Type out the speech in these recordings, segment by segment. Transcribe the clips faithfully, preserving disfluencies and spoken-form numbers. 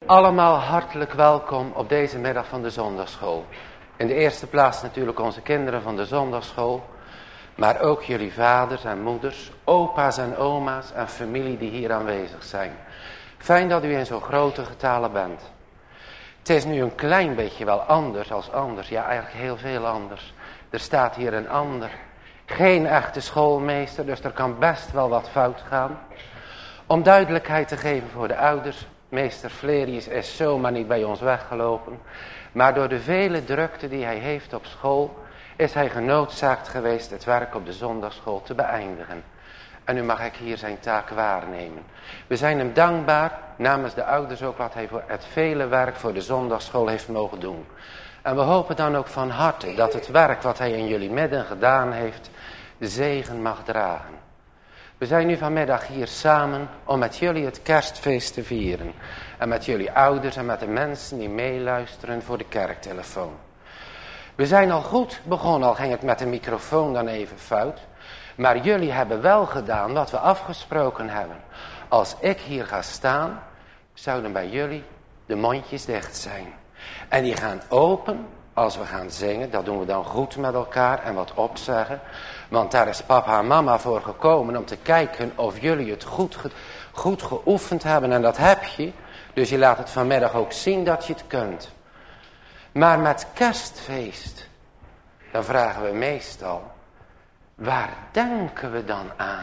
Allemaal hartelijk welkom op deze middag van de zondagschool. In de eerste plaats natuurlijk onze kinderen van de zondagschool. Maar ook jullie vaders en moeders, opa's en oma's en familie die hier aanwezig zijn. Fijn dat u in zo'n grote getalen bent. Het is nu een klein beetje wel anders als anders. Ja, eigenlijk heel veel anders. Er staat hier een ander. Geen echte schoolmeester, dus er kan best wel wat fout gaan. Om duidelijkheid te geven voor de ouders. Meester Flerius is zomaar niet bij ons weggelopen. Maar door de vele drukte die hij heeft op school, is hij genoodzaakt geweest het werk op de zondagschool te beëindigen. En nu mag ik hier zijn taak waarnemen. We zijn hem dankbaar, namens de ouders ook, wat hij voor het vele werk voor de zondagschool heeft mogen doen. En we hopen dan ook van harte dat het werk wat hij in jullie midden gedaan heeft, de zegen mag dragen. We zijn nu vanmiddag hier samen om met jullie het kerstfeest te vieren. En met jullie ouders en met de mensen die meeluisteren voor de kerktelefoon. We zijn al goed begonnen, al ging het met de microfoon dan even fout. Maar jullie hebben wel gedaan wat we afgesproken hebben. Als ik hier ga staan, zouden bij jullie de mondjes dicht zijn. En die gaan open als we gaan zingen. Dat doen we dan goed met elkaar en wat opzeggen. Want daar is papa en mama voor gekomen om te kijken of jullie het goed, ge- goed geoefend hebben. En dat heb je. Dus je laat het vanmiddag ook zien dat je het kunt. Maar met kerstfeest, dan vragen we meestal, waar denken we dan aan?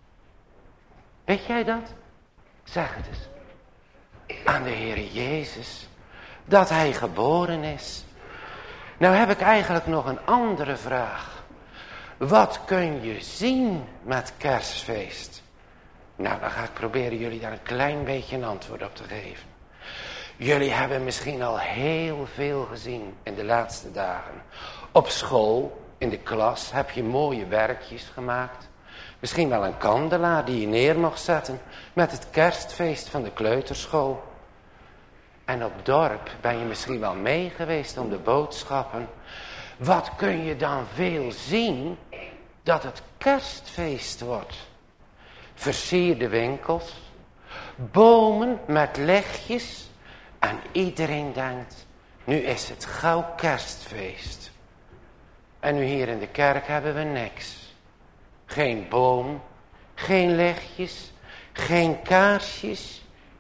Weet jij dat? Zeg het eens. Aan de Heer Jezus. Dat hij geboren is. Nou heb ik eigenlijk nog een andere vraag. Wat kun je zien met kerstfeest? Nou, dan ga ik proberen jullie daar een klein beetje een antwoord op te geven. Jullie hebben misschien al heel veel gezien in de laatste dagen. Op school, in de klas, heb je mooie werkjes gemaakt. Misschien wel een kandelaar die je neer mag zetten met het kerstfeest van de kleuterschool. En op dorp ben je misschien wel mee geweest om de boodschappen. Wat kun je dan veel zien dat het kerstfeest wordt? Versierde winkels, bomen met lichtjes. En iedereen denkt, nu is het gauw kerstfeest. En nu hier in de kerk hebben we niks. Geen boom, geen lichtjes, geen kaarsjes.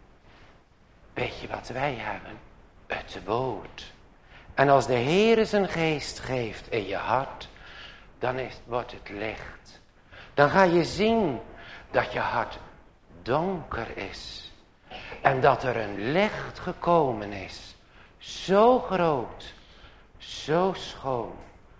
Weet je wat wij hebben? Het woord. En als de Heer zijn geest geeft in je hart, dan is, wordt het licht. Dan ga je zien dat je hart donker is. En dat er een licht gekomen is. Zo groot, zo schoon,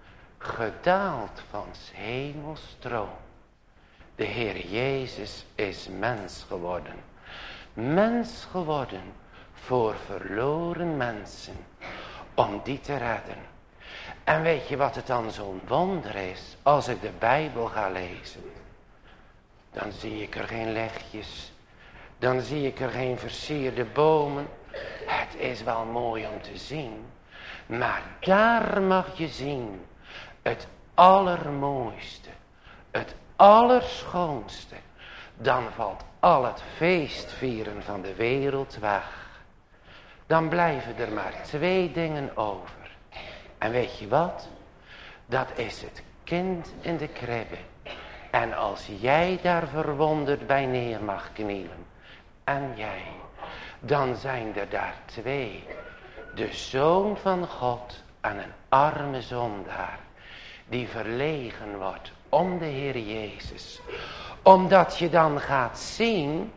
gedaald van 's hemels troon. De Heer Jezus is mens geworden. Mens geworden voor verloren mensen, om die te redden. En weet je wat het dan zo'n wonder is, als ik de Bijbel ga lezen? Dan zie ik er geen lichtjes, dan zie ik er geen versierde bomen. Het is wel mooi om te zien, maar daar mag je zien het allermooiste, het allerschoonste. Dan valt al het feestvieren van de wereld weg. Dan blijven er maar twee dingen over. En weet je wat? Dat is het kind in de kribbe. En als jij daar verwonderd bij neer mag knielen, en jij, dan zijn er daar twee. De Zoon van God en een arme zondaar, die verlegen wordt om de Heer Jezus. Omdat je dan gaat zien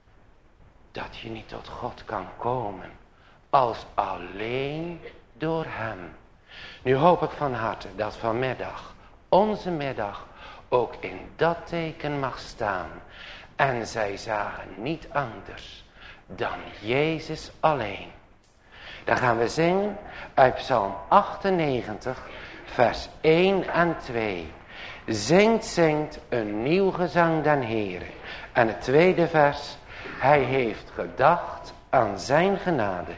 dat je niet tot God kan komen als alleen door hem. Nu hoop ik van harte dat vanmiddag, onze middag, ook in dat teken mag staan. En zij zagen niet anders dan Jezus alleen. Dan gaan we zingen uit Psalm achtennegentig, vers één en twee. Zingt, zingt een nieuw gezang den Heere. En het tweede vers. Hij heeft gedacht aan zijn genade.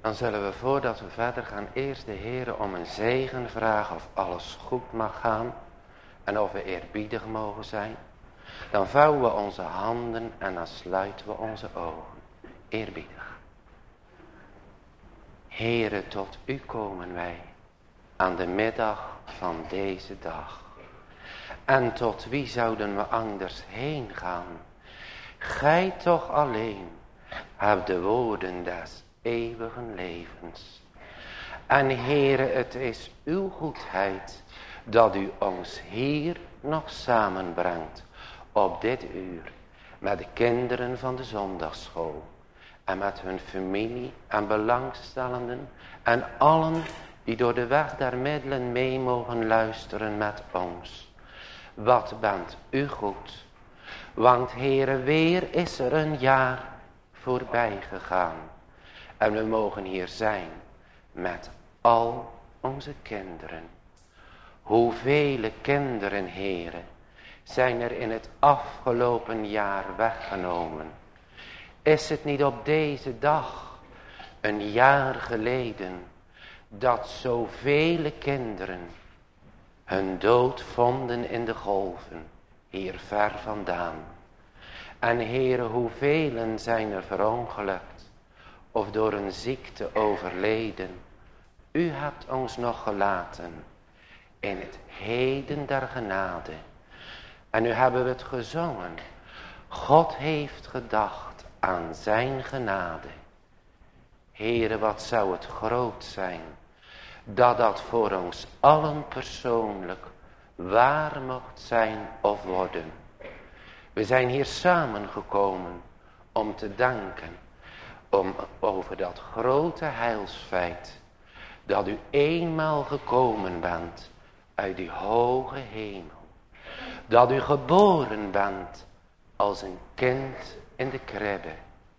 Dan zullen we voordat we verder gaan eerst de Heere om een zegen vragen of alles goed mag gaan. En of we eerbiedig mogen zijn. Dan vouwen we onze handen en dan sluiten we onze ogen. Eerbiedig. Heere, tot u komen wij aan de middag van deze dag. En tot wie zouden we anders heen gaan? Gij toch alleen hebt de woorden des eeuwigen levens. En Heere, het is uw goedheid dat u ons hier nog samenbrengt op dit uur met de kinderen van de zondagsschool en met hun familie en belangstellenden en allen die door de weg der middelen mee mogen luisteren met ons. Wat bent u goed, want Heere, weer is er een jaar voorbij gegaan en we mogen hier zijn met al onze kinderen. Hoevele kinderen, Heere, zijn er in het afgelopen jaar weggenomen? Is het niet op deze dag, een jaar geleden, dat zoveel kinderen hun dood vonden in de golven, hier ver vandaan? En Heere, hoeveel zijn er verongelukt of door een ziekte overleden? U hebt ons nog gelaten in het heden der genade. En nu hebben we het gezongen. God heeft gedacht aan zijn genade. Heere, wat zou het groot zijn dat dat voor ons allen persoonlijk waar mocht zijn of worden. We zijn hier samengekomen om te danken om, over dat grote heilsfeit dat u eenmaal gekomen bent uit die hoge hemel. Dat u geboren bent als een kind in de kribbe.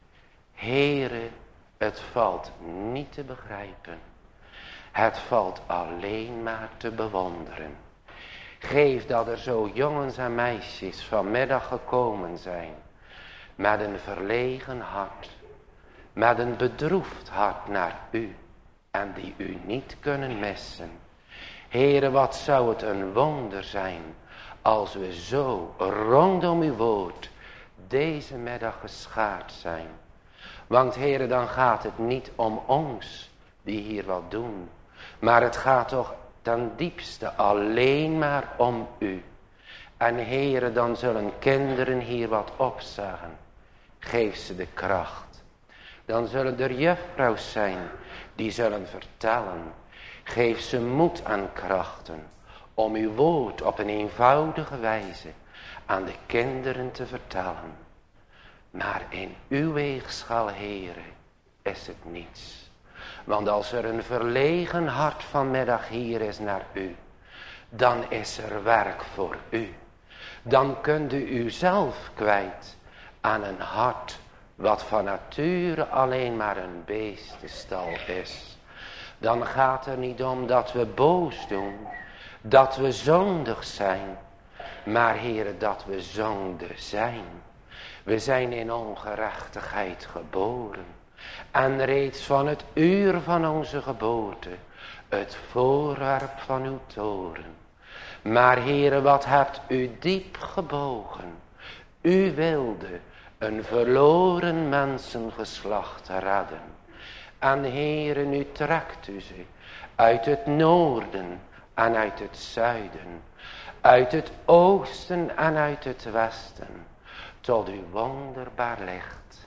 Heere, het valt niet te begrijpen. Het valt alleen maar te bewonderen. Geef dat er zo jongens en meisjes vanmiddag gekomen zijn. Met een verlegen hart. Met een bedroefd hart naar u. En die u niet kunnen missen. Heere, wat zou het een wonder zijn als we zo rondom uw woord deze middag geschaard zijn. Want Heere, dan gaat het niet om ons die hier wat doen. Maar het gaat toch ten diepste alleen maar om u. En Heere, dan zullen kinderen hier wat opzeggen. Geef ze de kracht. Dan zullen er juffrouws zijn die zullen vertellen. Geef ze moed en krachten om uw woord op een eenvoudige wijze aan de kinderen te vertellen. Maar in uw weegschaal, Heere, is het niets. Want als er een verlegen hart vanmiddag hier is naar u, dan is er werk voor u. Dan kunt u uzelf kwijt aan een hart wat van nature alleen maar een beestenstal is. Dan gaat er niet om dat we boos doen, dat we zondig zijn, maar Heere, dat we zonde zijn. We zijn in ongerechtigheid geboren. En reeds van het uur van onze geboorte, het voorwerp van uw toren. Maar Heere, wat hebt u diep gebogen. U wilde een verloren mensengeslacht redden. En Heere, nu trekt u ze uit het noorden en uit het zuiden. Uit het oosten en uit het westen. Tot uw wonderbaar licht.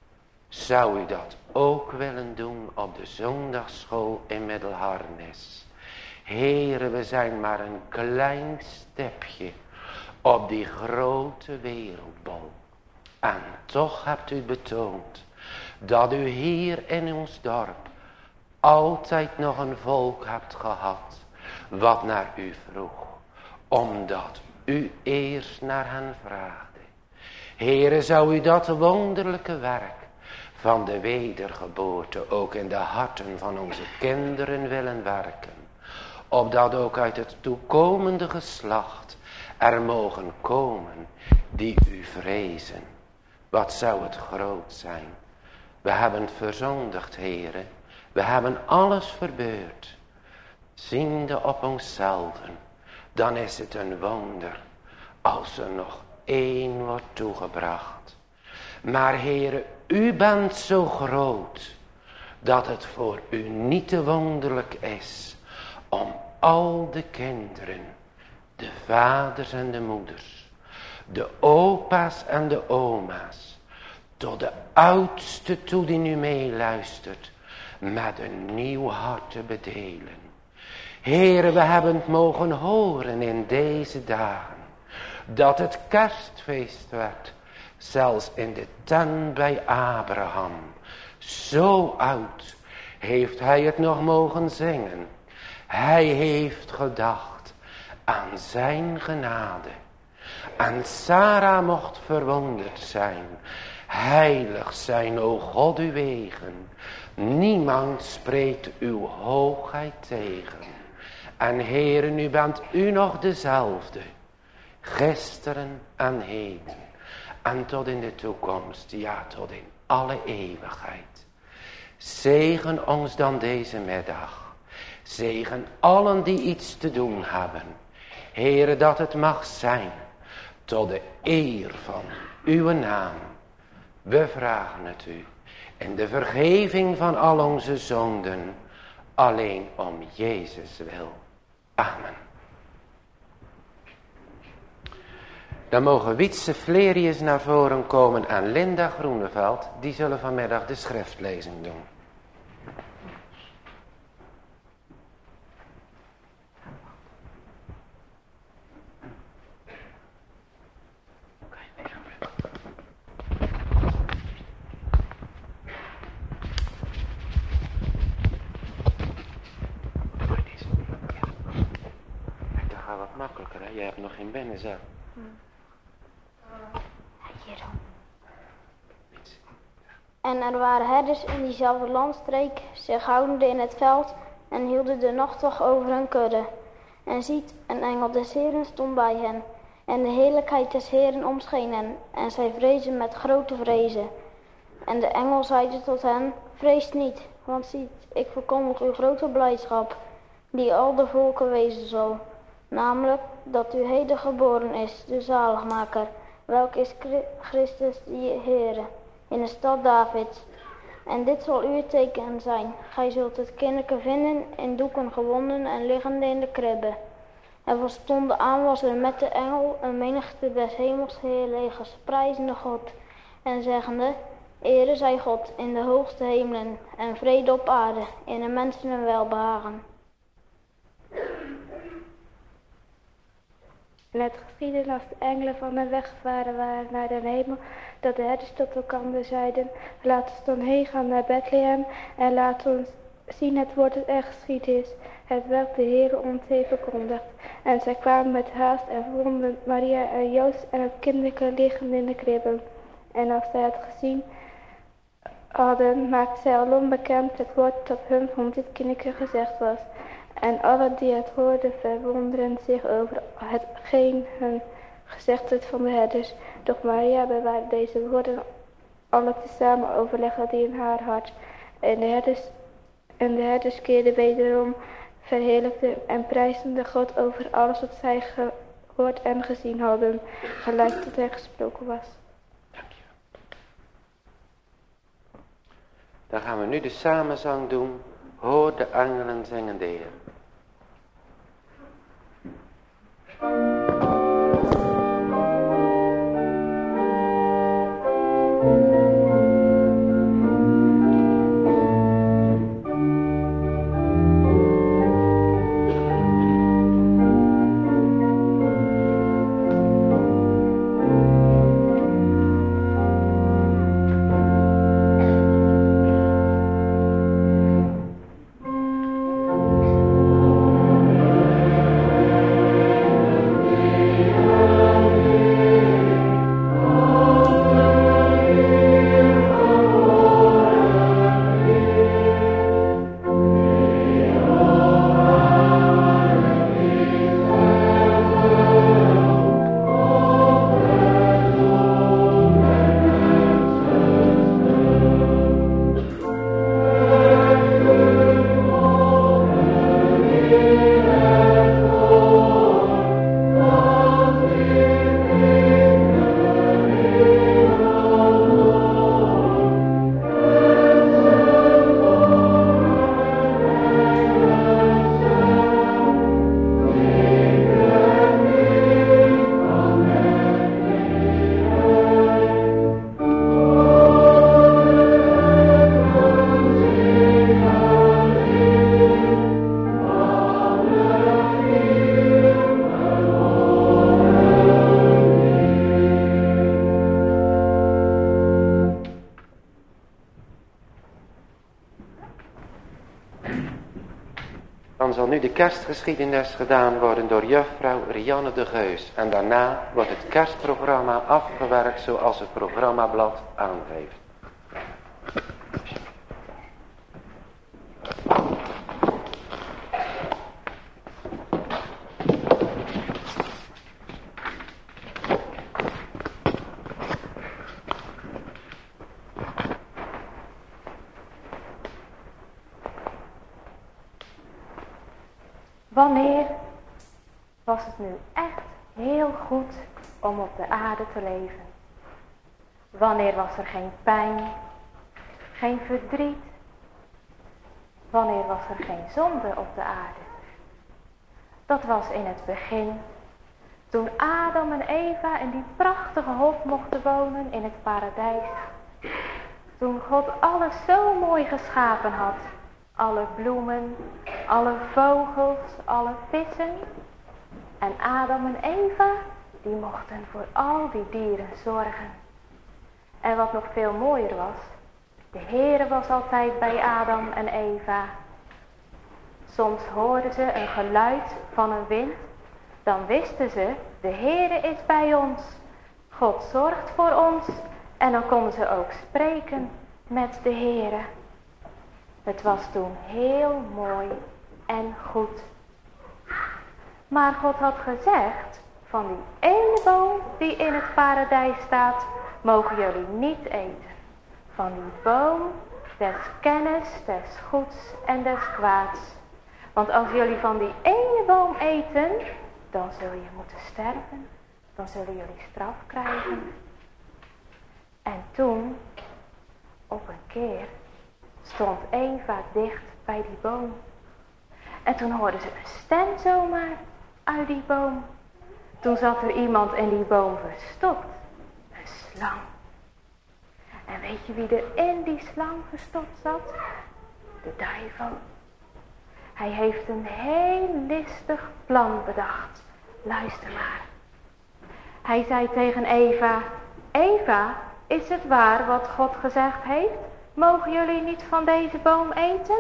Zou u dat ook willen doen op de zondagsschool in Middelharnis? Heere, we zijn maar een klein stipje op die grote wereldbol. En toch hebt u betoond dat u hier in ons dorp altijd nog een volk hebt gehad wat naar u vroeg. Omdat u eerst naar hen vraagde. Heere, zou u dat wonderlijke werk van de wedergeboorte ook in de harten van onze kinderen willen werken. Opdat ook uit het toekomende geslacht er mogen komen die u vrezen. Wat zou het groot zijn. We hebben verzondigd, Heere, We hebben alles verbeurd. Ziende op onszelf, dan is het een wonder als er nog één wordt toegebracht. Maar Heere, u bent zo groot dat het voor u niet te wonderlijk is om al de kinderen, de vaders en de moeders, de opa's en de oma's, tot de oudste toe die nu meeluistert, met een nieuw hart te bedelen. Heere, we hebben het mogen horen in deze dagen, dat het kerstfeest werd, zelfs in de tent bij Abraham. Zo oud heeft hij het nog mogen zingen. Hij heeft gedacht aan zijn genade. En Sarah mocht verwonderd zijn. Heilig zijn, o God, uw wegen. Niemand spreekt uw hoogheid tegen. En Heere, nu bent u nog dezelfde. Gisteren en heden. En tot in de toekomst, ja, tot in alle eeuwigheid. Zegen ons dan deze middag. Zegen allen die iets te doen hebben. Heere, dat het mag zijn tot de eer van uw naam. We vragen het u in de vergeving van al onze zonden, alleen om Jezus wil. Amen. Dan mogen Wietse Flerius naar voren komen en Linda Groeneveld, die zullen vanmiddag de schriftlezing doen. Dat gaat wat makkelijker, hè? Jij hebt nog geen binnenzaal. En er waren herders in diezelfde landstreek, zich houdende in het veld en hielden de nachtwacht over hun kudde. En ziet, een engel des Heeren stond bij hen, en de heerlijkheid des Heeren omscheen hen, en zij vrezen met grote vrezen. En de engel zeide tot hen, vreest niet, want ziet, ik verkondig uw grote blijdschap, die al de volken wezen zal. Namelijk, dat u heden geboren is, de zaligmaker, welk is Christus de Heere, in de stad Davids. En dit zal uw teken zijn. Gij zult het kinderke vinden in doeken gewonden en liggende in de kribbe. En van stonden aan was er met de engel een menigte des hemels heerlegers, prijzende God en zeggende, Ere zij God in de hoogste hemelen en vrede op aarde, in de mensen een welbehagen. En het geschiedde als de engelen van de weg gevaren waren naar de hemel, dat de herders tot elkander zeiden, laat ons dan heen gaan naar Bethlehem en laat ons zien het woord dat er geschied is, het welk de Heere ons heeft verkondigd. En zij kwamen met haast en vonden Maria en Jozef en het kinderke liggen in de kribben. En als zij het gezien hadden, maakten zij alom bekend het woord dat hun van dit kinderke gezegd was. En alle die het hoorden verwonderen zich over hetgeen hun gezegd werd van de herders. Doch Maria bewaarde deze woorden alle tezamen overlegde die in haar hart. En de herders, en de herders keerden wederom, verheerlijkten en prijzden de God over alles wat zij gehoord en gezien hadden, gelijk dat er gesproken was. Dank je. Dan gaan we nu de samenzang doen. Hoor de engelen zingen de Heer. zal nu de kerstgeschiedenis gedaan worden door juffrouw Rianne de Geus. En daarna wordt het kerstprogramma afgewerkt zoals het programmablad aangeeft. Wanneer was het nu echt heel goed om op de aarde te leven? Wanneer was er geen pijn, geen verdriet? Wanneer was er geen zonde op de aarde? Dat was in het begin, toen Adam en Eva in die prachtige hof mochten wonen in het paradijs. Toen God alles zo mooi geschapen had. Alle bloemen, alle vogels, alle vissen. En Adam en Eva, die mochten voor al die dieren zorgen. En wat nog veel mooier was, de Heere was altijd bij Adam en Eva. Soms hoorden ze een geluid van een wind, dan wisten ze, de Heere is bij ons. God zorgt voor ons en dan konden ze ook spreken met de Heere. Het was toen heel mooi en goed. Maar God had gezegd, van die ene boom die in het paradijs staat, mogen jullie niet eten. Van die boom des kennis, des goeds en des kwaads. Want als jullie van die ene boom eten, dan zul je moeten sterven. Dan zullen jullie straf krijgen. En toen, op een keer, stond Eva dicht bij die boom. En toen hoorden ze een stem zomaar uit die boom. Toen zat er iemand in die boom verstopt. Een slang. En weet je wie er in die slang verstopt zat? De duivel. Hij heeft een heel listig plan bedacht. Luister maar. Hij zei tegen Eva, Eva, is het waar wat God gezegd heeft? Mogen jullie niet van deze boom eten?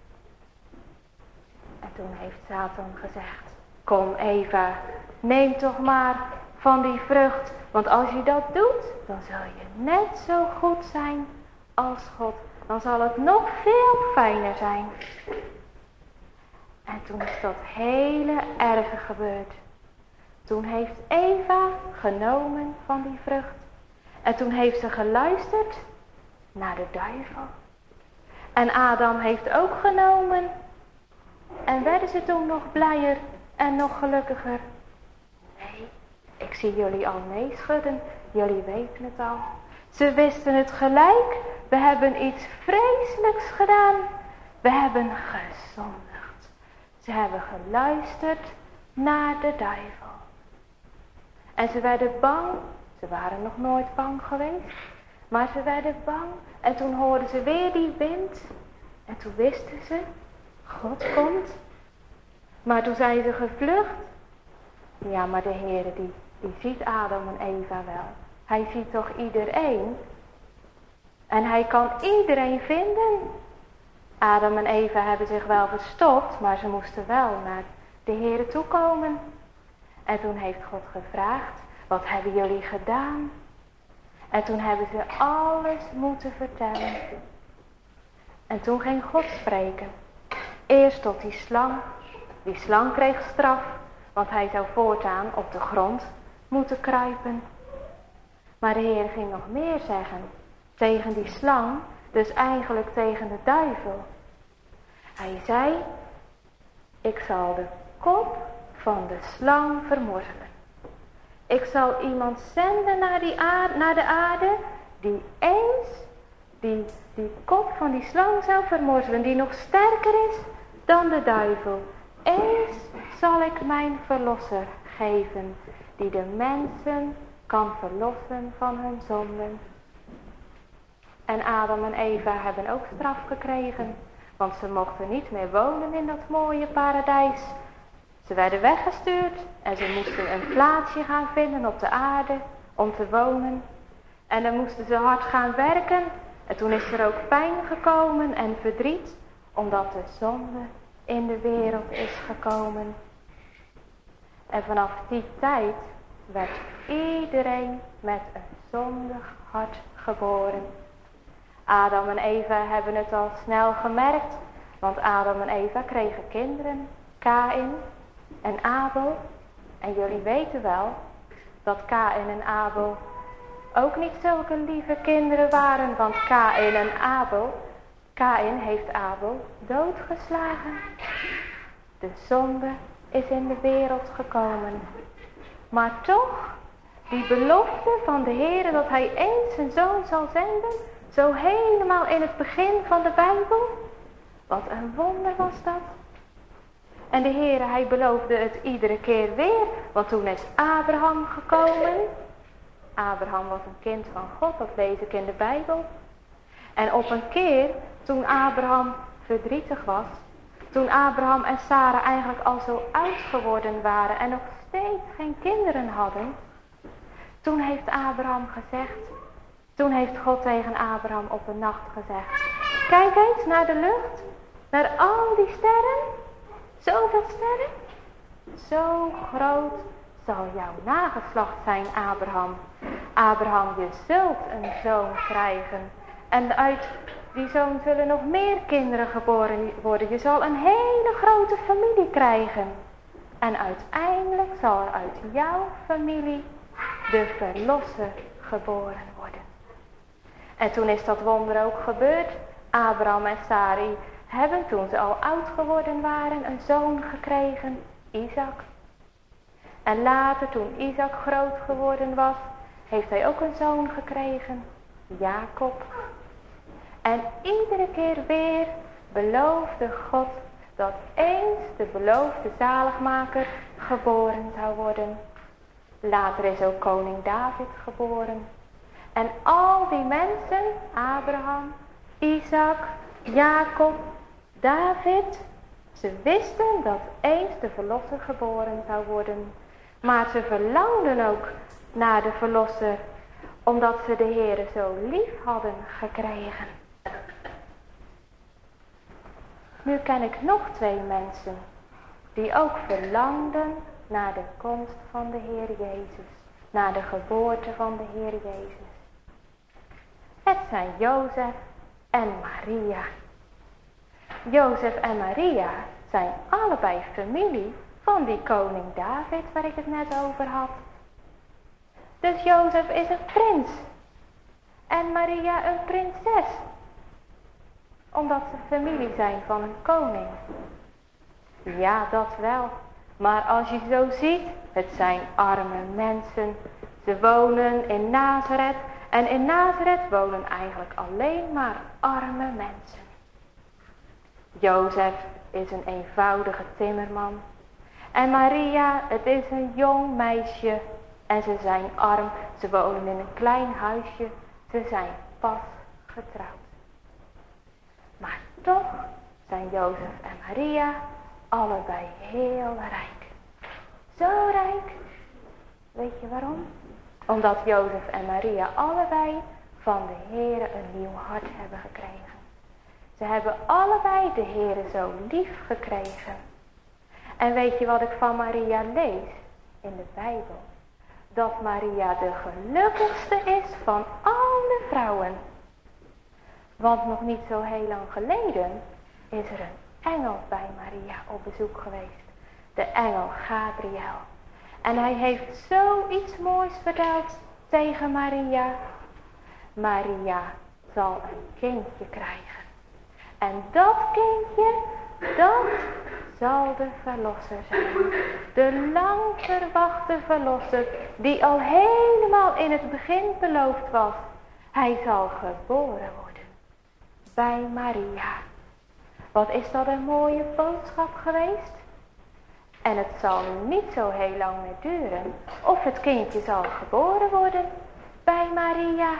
En toen heeft Satan gezegd, kom Eva, neem toch maar van die vrucht. Want als je dat doet, dan zal je net zo goed zijn als God. Dan zal het nog veel fijner zijn. En toen is dat hele erge gebeurd. Toen heeft Eva genomen van die vrucht. En toen heeft ze geluisterd naar de duivel. En Adam heeft ook genomen. En werden ze toen nog blijer en nog gelukkiger? Nee, ik zie jullie al nee schudden. Jullie weten het al. Ze wisten het gelijk. We hebben iets vreselijks gedaan. We hebben gezondigd. Ze hebben geluisterd naar de duivel. En ze werden bang. Ze waren nog nooit bang geweest. Maar ze werden bang. En toen hoorden ze weer die wind. En toen wisten ze, God komt. Maar toen zijn ze gevlucht. Ja, maar de Heere die, die ziet Adam en Eva wel. Hij ziet toch iedereen. En hij kan iedereen vinden. Adam en Eva hebben zich wel verstopt, maar ze moesten wel naar de Heere toe komen. En toen heeft God gevraagd, wat hebben jullie gedaan? En toen hebben ze alles moeten vertellen. En toen ging God spreken. Eerst tot die slang. Die slang kreeg straf, want hij zou voortaan op de grond moeten kruipen. Maar de Heer ging nog meer zeggen. Tegen die slang, dus eigenlijk tegen de duivel. Hij zei, ik zal de kop van de slang vermorzelen. Ik zal iemand zenden naar, die aarde, naar de aarde, die eens die, die kop van die slang zou vermorzelen, die nog sterker is dan de duivel. Eens zal ik mijn verlosser geven, die de mensen kan verlossen van hun zonden. En Adam en Eva hebben ook straf gekregen, want ze mochten niet meer wonen in dat mooie paradijs. Ze werden weggestuurd en ze moesten een plaatsje gaan vinden op de aarde om te wonen. En dan moesten ze hard gaan werken. En toen is er ook pijn gekomen en verdriet, omdat de zonde in de wereld is gekomen. En vanaf die tijd werd iedereen met een zondig hart geboren. Adam en Eva hebben het al snel gemerkt, want Adam en Eva kregen kinderen, Kaïn en Abel. En jullie weten wel dat Kaïn en Abel ook niet zulke lieve kinderen waren, want Kaïn en Abel, Kaïn heeft Abel doodgeslagen. De zonde is in de wereld gekomen. Maar toch, die belofte van de Heer dat hij eens zijn zoon zal zenden, zo helemaal in het begin van de Bijbel. Wat een wonder was dat. En de Heer, hij beloofde het iedere keer weer, want toen is Abraham gekomen. Abraham was een kind van God, dat lees ik in de Bijbel. En op een keer, toen Abraham verdrietig was, toen Abraham en Sarah eigenlijk al zo oud geworden waren en nog steeds geen kinderen hadden, toen heeft Abraham gezegd, toen heeft God tegen Abraham op een nacht gezegd, kijk eens naar de lucht, naar al die sterren, zoveel sterren, zo groot zal jouw nageslacht zijn, Abraham. Abraham, je zult een zoon krijgen en uit die zoon zullen nog meer kinderen geboren worden. Je zal een hele grote familie krijgen. En uiteindelijk zal er uit jouw familie de verlosser geboren worden. En toen is dat wonder ook gebeurd. Abraham en Sarai hebben, toen ze al oud geworden waren, een zoon gekregen, Isaac. En later, toen Isaac groot geworden was, heeft hij ook een zoon gekregen, Jacob. En iedere keer weer beloofde God dat eens de beloofde zaligmaker geboren zou worden. Later is ook koning David geboren. En al die mensen, Abraham, Isaac, Jacob, David, ze wisten dat eens de verlosser geboren zou worden. Maar ze verlangden ook naar de verlosser, omdat ze de Heere zo lief hadden gekregen. Nu ken ik nog twee mensen die ook verlangden naar de komst van de Heer Jezus, naar de geboorte van de Heer Jezus. Het zijn Jozef en Maria. Jozef en Maria zijn allebei familie van die koning David waar ik het net over had. Dus Jozef is een prins en Maria een prinses, omdat ze familie zijn van een koning. Ja, dat wel. Maar als je zo ziet, het zijn arme mensen. Ze wonen in Nazareth en in Nazareth wonen eigenlijk alleen maar arme mensen. Jozef is een eenvoudige timmerman. En Maria, het is een jong meisje. En ze zijn arm. Ze wonen in een klein huisje. Ze zijn pas getrouwd. Maar toch zijn Jozef en Maria allebei heel rijk. Zo rijk. Weet je waarom? Omdat Jozef en Maria allebei van de Heere een nieuw hart hebben gekregen. Ze hebben allebei de Heere zo lief gekregen. En weet je wat ik van Maria lees in de Bijbel? Dat Maria de gelukkigste is van alle vrouwen. Want nog niet zo heel lang geleden is er een engel bij Maria op bezoek geweest. De engel Gabriel. En hij heeft zoiets moois verteld tegen Maria. Maria zal een kindje krijgen. En dat kindje, dat zal de verlosser zijn. De lang verwachte verlosser die al helemaal in het begin beloofd was. Hij zal geboren worden bij Maria. Wat is dat een mooie boodschap geweest? En het zal niet zo heel lang meer duren of het kindje zal geboren worden bij Maria.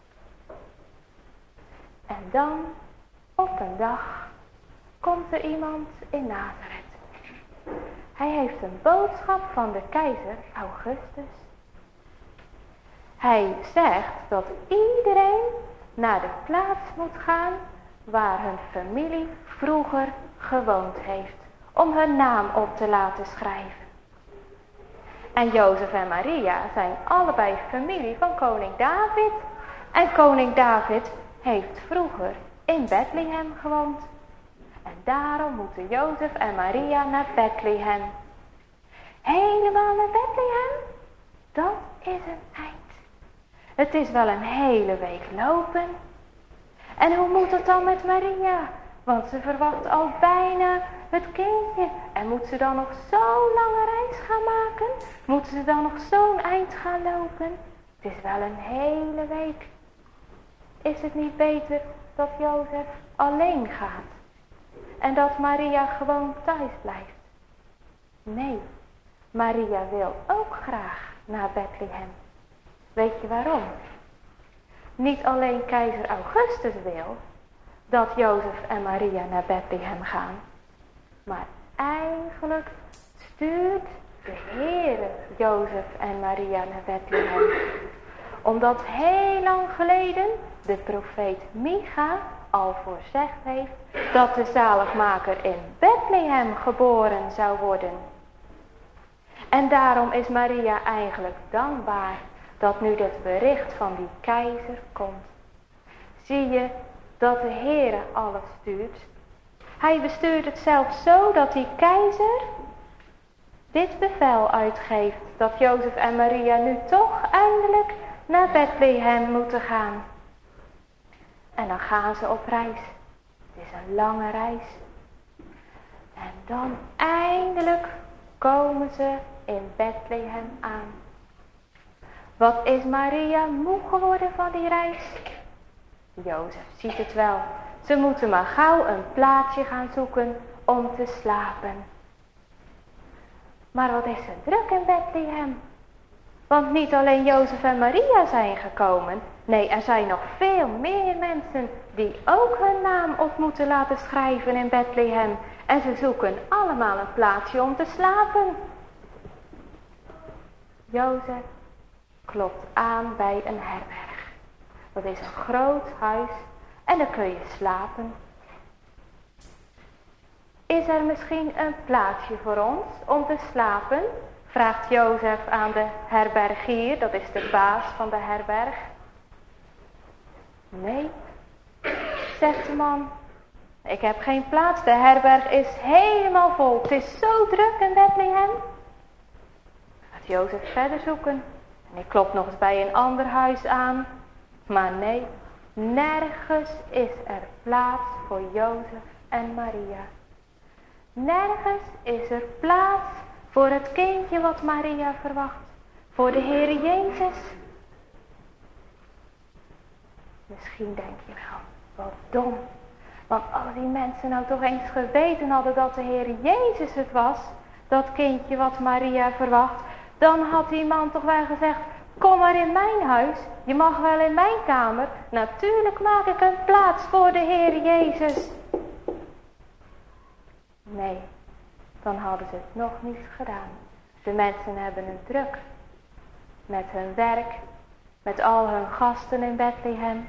En dan, op een dag, komt er iemand in Nazareth. Hij heeft een boodschap van de keizer Augustus. Hij zegt dat iedereen naar de plaats moet gaan waar hun familie vroeger gewoond heeft. om hun naam op te laten schrijven. En Jozef en Maria zijn allebei familie van koning David. En koning David heeft vroeger in Bethlehem gewoond. En daarom moeten Jozef en Maria naar Bethlehem. Helemaal naar Bethlehem? Dat is een eind. Het is wel een hele week lopen. En hoe moet het dan met Maria? Want ze verwacht al bijna het kindje. En moet ze dan nog zo'n lange reis gaan maken? Moet ze dan nog zo'n eind gaan lopen? Het is wel een hele week. Is het niet beter dat Jozef alleen gaat? En dat Maria gewoon thuis blijft? Nee, Maria wil ook graag naar Bethlehem. Weet je waarom? Niet alleen keizer Augustus wil dat Jozef en Maria naar Bethlehem gaan. Maar eigenlijk stuurt de Heere Jozef en Maria naar Bethlehem. Omdat heel lang geleden de profeet Micha al voorzegd heeft dat de zaligmaker in Bethlehem geboren zou worden. En daarom is Maria eigenlijk dankbaar dat nu dit bericht van die keizer komt. Zie je dat de Heere alles stuurt. Hij bestuurt het zelfs zo dat die keizer dit bevel uitgeeft. Dat Jozef en Maria nu toch eindelijk naar Bethlehem moeten gaan. En dan gaan ze op reis. Het is een lange reis. En dan eindelijk komen ze in Bethlehem aan. Wat is Maria moe geworden van die reis? Jozef ziet het wel. Ze moeten maar gauw een plaatsje gaan zoeken om te slapen. Maar wat is er druk in Bethlehem? Want niet alleen Jozef en Maria zijn gekomen. Nee, er zijn nog veel meer mensen die ook hun naam op moeten laten schrijven in Bethlehem. En ze zoeken allemaal een plaatsje om te slapen. Jozef klopt aan bij een herberg. Dat is een groot huis en daar kun je slapen. Is er misschien een plaatsje voor ons om te slapen? Vraagt Jozef aan de herbergier, dat is de baas van de herberg. Nee, zegt de man. Ik heb geen plaats, de herberg is helemaal vol. Het is zo druk in Bethlehem. Gaat Jozef verder zoeken. En hij klopt nog eens bij een ander huis aan. Maar nee, nergens is er plaats voor Jozef en Maria. Nergens is er plaats voor het kindje wat Maria verwacht. Voor de Heere Jezus. Misschien denk je wel, wat dom. Want als die mensen nou toch eens geweten hadden dat de Heere Jezus het was. Dat kindje wat Maria verwacht. Dan had die man toch wel gezegd, kom maar in mijn huis. Je mag wel in mijn kamer. Natuurlijk maak ik een plaats voor de Heere Jezus. Nee, dan hadden ze het nog niet gedaan. De mensen hebben het druk. Met hun werk. Met al hun gasten in Bethlehem.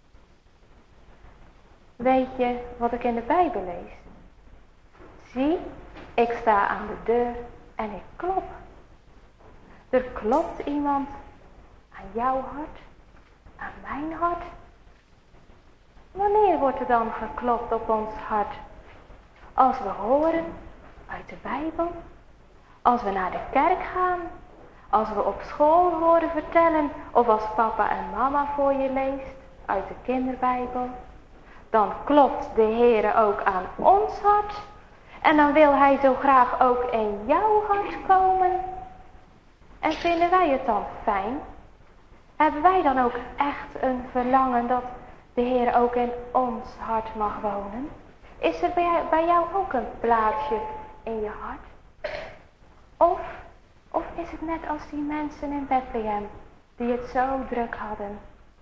Weet je wat ik in de Bijbel lees? Zie, ik sta aan de deur en ik klop. Er klopt iemand aan jouw hart, aan mijn hart. Wanneer wordt er dan geklopt op ons hart? Als we horen uit de Bijbel, als we naar de kerk gaan, als we op school horen vertellen of als papa en mama voor je leest uit de kinderbijbel. Dan klopt de Heere ook aan ons hart. En dan wil hij zo graag ook in jouw hart komen. En vinden wij het dan fijn? Hebben wij dan ook echt een verlangen dat de Heere ook in ons hart mag wonen? Is er bij, bij jou ook een plaatsje in je hart? Of, of is het net als die mensen in Bethlehem die het zo druk hadden?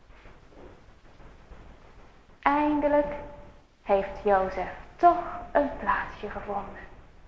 Eindelijk heeft Jozef toch een plaatsje gevonden.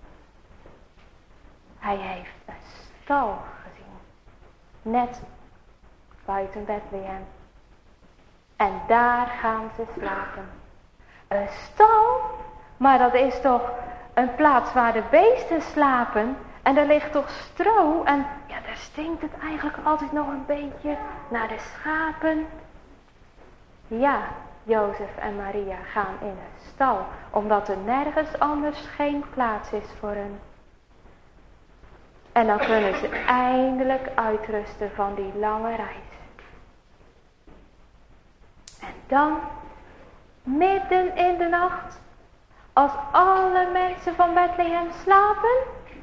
Hij heeft een stal gezien. Net buiten Bethlehem. En daar gaan ze slapen. Een stal? Maar dat is toch een plaats waar de beesten slapen. En er ligt toch stro en ja, daar stinkt het eigenlijk altijd nog een beetje naar de schapen. Ja, Jozef en Maria gaan in een stal, omdat er nergens anders geen plaats is voor hen. En dan kunnen ze eindelijk uitrusten van die lange reis. En dan, midden in de nacht, als alle mensen van Bethlehem slapen,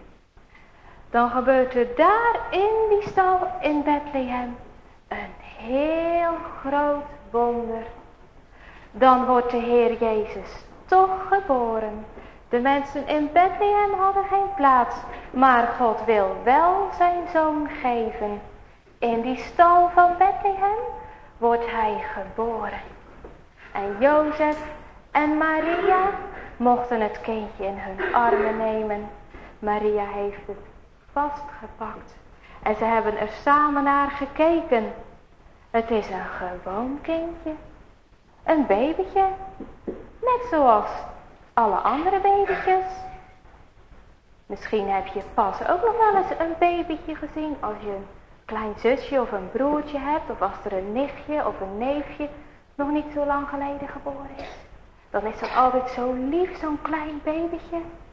dan gebeurt er daar in die stal in Bethlehem een heel groot wonder. Dan wordt de Heer Jezus toch geboren. De mensen in Bethlehem hadden geen plaats, maar God wil wel zijn zoon geven. In die stal van Bethlehem wordt hij geboren. En Jozef en Maria mochten het kindje in hun armen nemen. Maria heeft het vastgepakt en ze hebben er samen naar gekeken. Het is een gewoon kindje, een babytje, net zoals alle andere babytjes. Misschien heb je pas ook nog wel eens een babytje gezien als je een klein zusje of een broertje hebt, of als er een nichtje of een neefje nog niet zo lang geleden geboren is. Dan is dat altijd zo lief, zo'n klein babytje.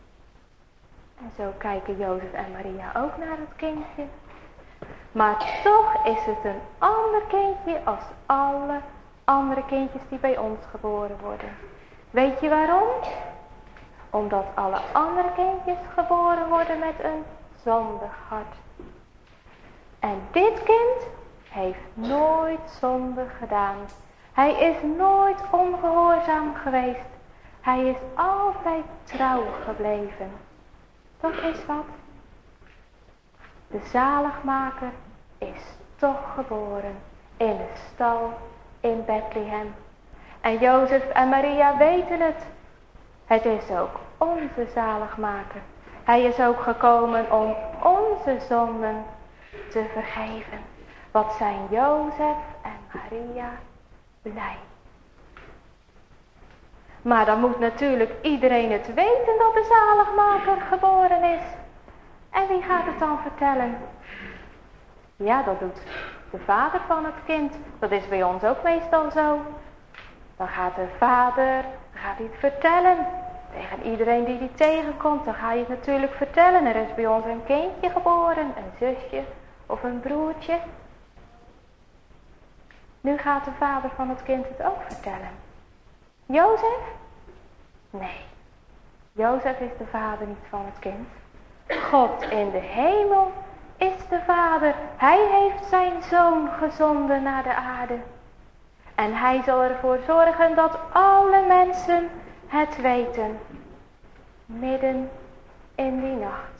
En zo kijken Jozef en Maria ook naar het kindje. Maar toch is het een ander kindje als alle andere kindjes die bij ons geboren worden. Weet je waarom? Omdat alle andere kindjes geboren worden met een zondig hart. En dit kind heeft nooit zonde gedaan. Hij is nooit ongehoorzaam geweest. Hij is altijd trouw gebleven. Dat is wat. De zaligmaker is toch geboren in de stal in Bethlehem. En Jozef en Maria weten het. Het is ook onze zaligmaker. Hij is ook gekomen om onze zonden te vergeven. Wat zijn Jozef en Maria blij. Maar dan moet natuurlijk iedereen het weten dat de zaligmaker geboren is. En wie gaat het dan vertellen? Ja, dat doet de vader van het kind. Dat is bij ons ook meestal zo. Dan gaat de vader, dan gaat hij het vertellen. Tegen iedereen die die tegenkomt, dan ga je het natuurlijk vertellen. Er is bij ons een kindje geboren, een zusje of een broertje. Nu gaat de vader van het kind het ook vertellen. Jozef? Nee, Jozef is de vader niet van het kind. God in de hemel is de vader. Hij heeft zijn zoon gezonden naar de aarde. En hij zal ervoor zorgen dat alle mensen het weten. Midden in die nacht.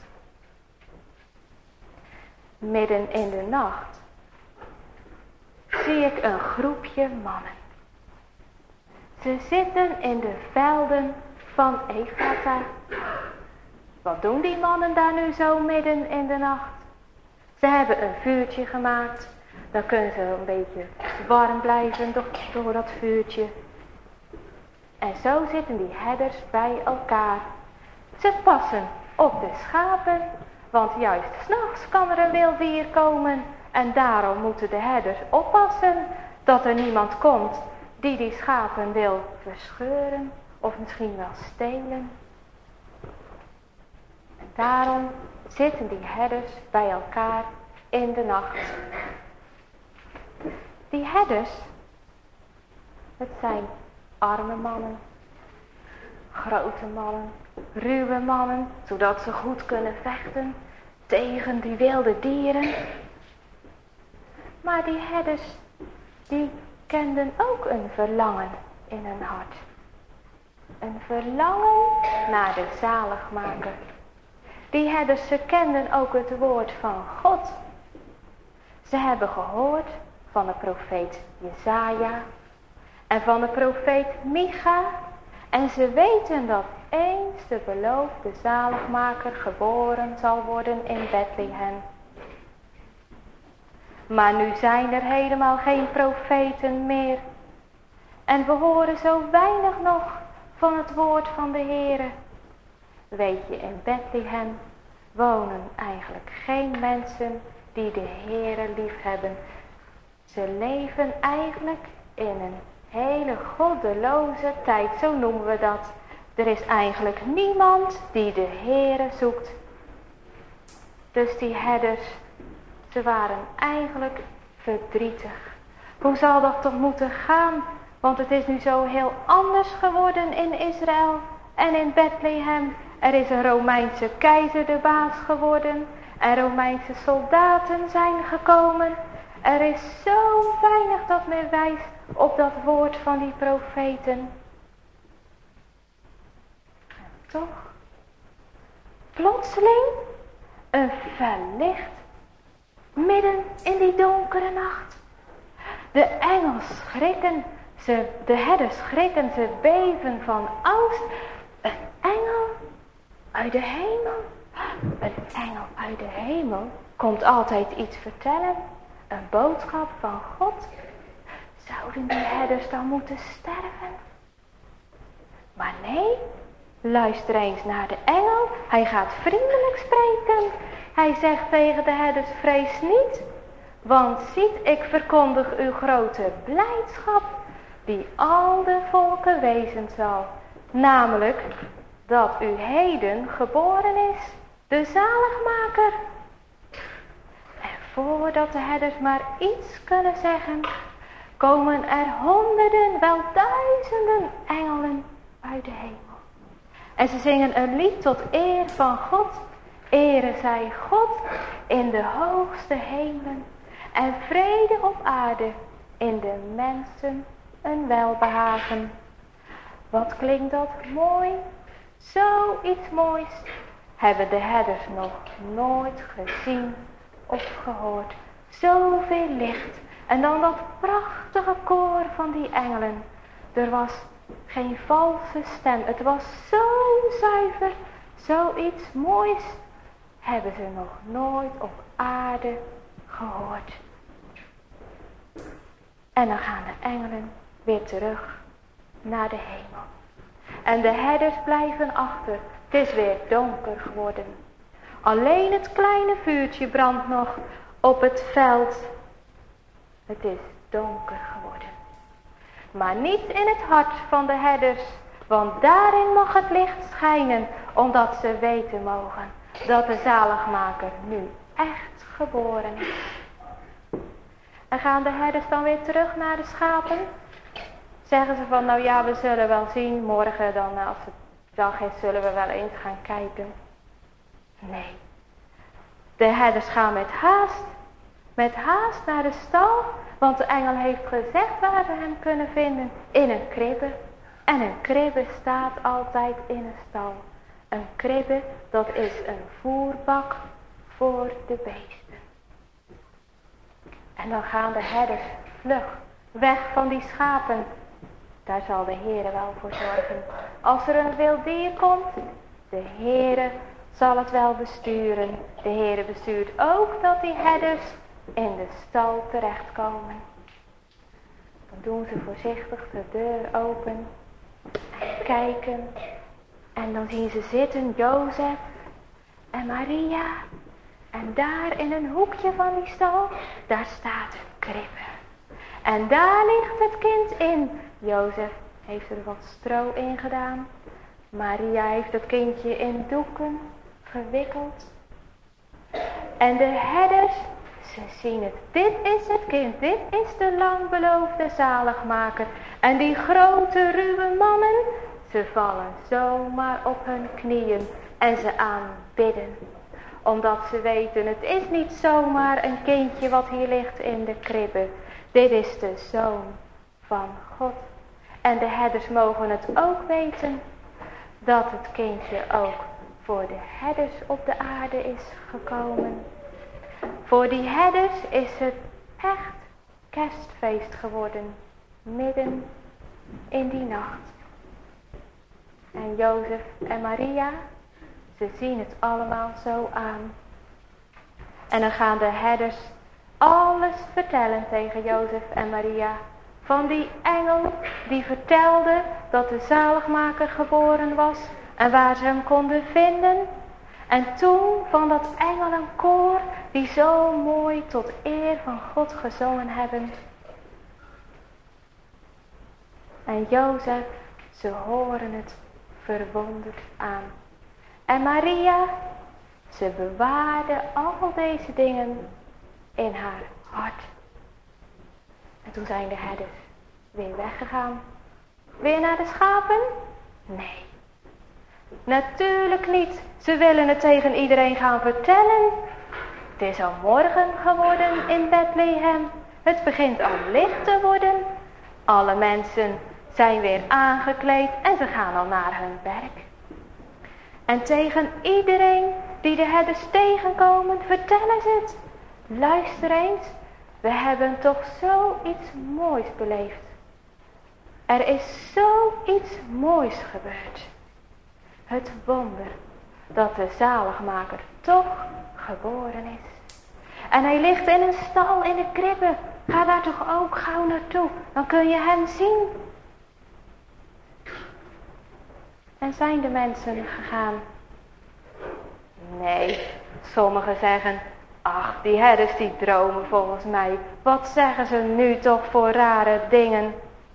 Midden in de nacht zie ik een groepje mannen. Ze zitten in de velden van Efrata. Wat doen die mannen daar nu zo midden in de nacht? Ze hebben een vuurtje gemaakt. Dan kunnen ze een beetje warm blijven door dat vuurtje. En zo zitten die herders bij elkaar. Ze passen op de schapen. Want juist 's nachts kan er een wild dier komen. En daarom moeten de herders oppassen dat er niemand komt die die schapen wil verscheuren of misschien wel stelen. En daarom zitten die herders bij elkaar in de nacht. Die herders, het zijn arme mannen, grote mannen, ruwe mannen, zodat ze goed kunnen vechten tegen die wilde dieren. Maar die herders, die kenden ook een verlangen in hun hart. Een verlangen naar de zaligmaker. Die herders, ze kenden ook het woord van God. Ze hebben gehoord van de profeet Jesaja en van de profeet Micha. En ze weten dat eens de beloofde zaligmaker geboren zal worden in Bethlehem. Maar nu zijn er helemaal geen profeten meer. En we horen zo weinig nog van het woord van de Heere. weet je, in Bethlehem wonen eigenlijk geen mensen die de Heere lief hebben. Ze leven eigenlijk in een hele goddeloze tijd, zo noemen we dat. Er is eigenlijk niemand die de Heere zoekt. Dus die herders, ze waren eigenlijk verdrietig. Hoe zal dat toch moeten gaan? Want het is nu zo heel anders geworden in Israël en in Bethlehem. Er is een Romeinse keizer de baas geworden. En Romeinse soldaten zijn gekomen. Er is zo weinig dat men wijst op dat woord van die profeten. En toch, plotseling, een verlicht, midden in die donkere nacht. De engels schrikken, ze, de herders schrikken, ze beven van angst. Een engel uit de hemel. Een engel uit de hemel komt altijd iets vertellen. Een boodschap van God. Zouden die herders dan moeten sterven? Maar nee, luister eens naar de engel. Hij gaat vriendelijk spreken. Hij zegt tegen de herders, vrees niet. Want ziet, ik verkondig uw grote blijdschap, die al de volken wezen zal. Namelijk, dat u heden geboren is, de zaligmaker. En voordat de herders maar iets kunnen zeggen, komen er honderden, wel duizenden engelen uit de hemel. En ze zingen een lied tot eer van God. Ere zij God in de hoogste hemelen en vrede op aarde in de mensen een welbehagen. Wat klinkt dat mooi? Zoiets moois hebben de herders nog nooit gezien of gehoord. Zoveel licht en dan dat prachtige koor van die engelen. Er was geen valse stem, het was zo zuiver, zoiets moois hebben ze nog nooit op aarde gehoord. En dan gaan de engelen weer terug naar de hemel. En de herders blijven achter. Het is weer donker geworden. Alleen het kleine vuurtje brandt nog op het veld. Het is donker geworden. Maar niet in het hart van de herders. Want daarin mag het licht schijnen. Omdat ze weten mogen dat de zaligmaker nu echt geboren is. En gaan de herders dan weer terug naar de schapen? Zeggen ze van, nou ja, we zullen wel zien. Morgen dan, als het dag is, zullen we wel eens gaan kijken. Nee. De herders gaan met haast. Met haast naar de stal. Want de engel heeft gezegd waar ze hem kunnen vinden. In een kribbe. En een kribbe staat altijd in een stal. Een kribbe, dat is een voerbak voor de beesten. En dan gaan de herders vlug weg van die schapen. Daar zal de Heere wel voor zorgen. Als er een wild dier komt, de Heere zal het wel besturen. De Heere bestuurt ook dat die herders in de stal terechtkomen. Dan doen ze voorzichtig de deur open en kijken. En dan zien ze zitten Jozef en Maria. En daar in een hoekje van die stal, daar staat een kribbe. En daar ligt het kind in. Jozef heeft er wat stro in gedaan. Maria heeft het kindje in doeken gewikkeld. En de herders, ze zien het. Dit is het kind. Dit is de lang beloofde zaligmaker. En die grote ruwe mannen, ze vallen zomaar op hun knieën en ze aanbidden. Omdat ze weten, het is niet zomaar een kindje wat hier ligt in de kribbe. Dit is de Zoon van God. En de herders mogen het ook weten, dat het kindje ook voor de herders op de aarde is gekomen. Voor die herders is het echt kerstfeest geworden, midden in die nacht. En Jozef en Maria, ze zien het allemaal zo aan. En dan gaan de herders alles vertellen tegen Jozef en Maria. Van die engel die vertelde dat de zaligmaker geboren was. en waar ze hem konden vinden. En toen van dat engelenkoor die zo mooi tot eer van God gezongen hebben. En Jozef, ze horen het verwonderd aan. En Maria, ze bewaarde al deze dingen in haar hart. En toen zijn de herders weer weggegaan. Weer naar de schapen? Nee. Natuurlijk niet. Ze willen het tegen iedereen gaan vertellen. Het is al morgen geworden in Bethlehem. Het begint al licht te worden. Alle mensen zijn weer aangekleed en ze gaan al naar hun werk. En tegen iedereen die de herders tegenkomen, vertellen ze het. Luister eens, we hebben toch zoiets moois beleefd. Er is zoiets moois gebeurd. Het wonder dat de zaligmaker toch geboren is. En hij ligt in een stal in de kribbe. Ga daar toch ook gauw naartoe, dan kun je hem zien. En zijn de mensen gegaan? Nee, sommigen zeggen, ach, die herders die dromen volgens mij. Wat zeggen ze nu toch voor rare dingen?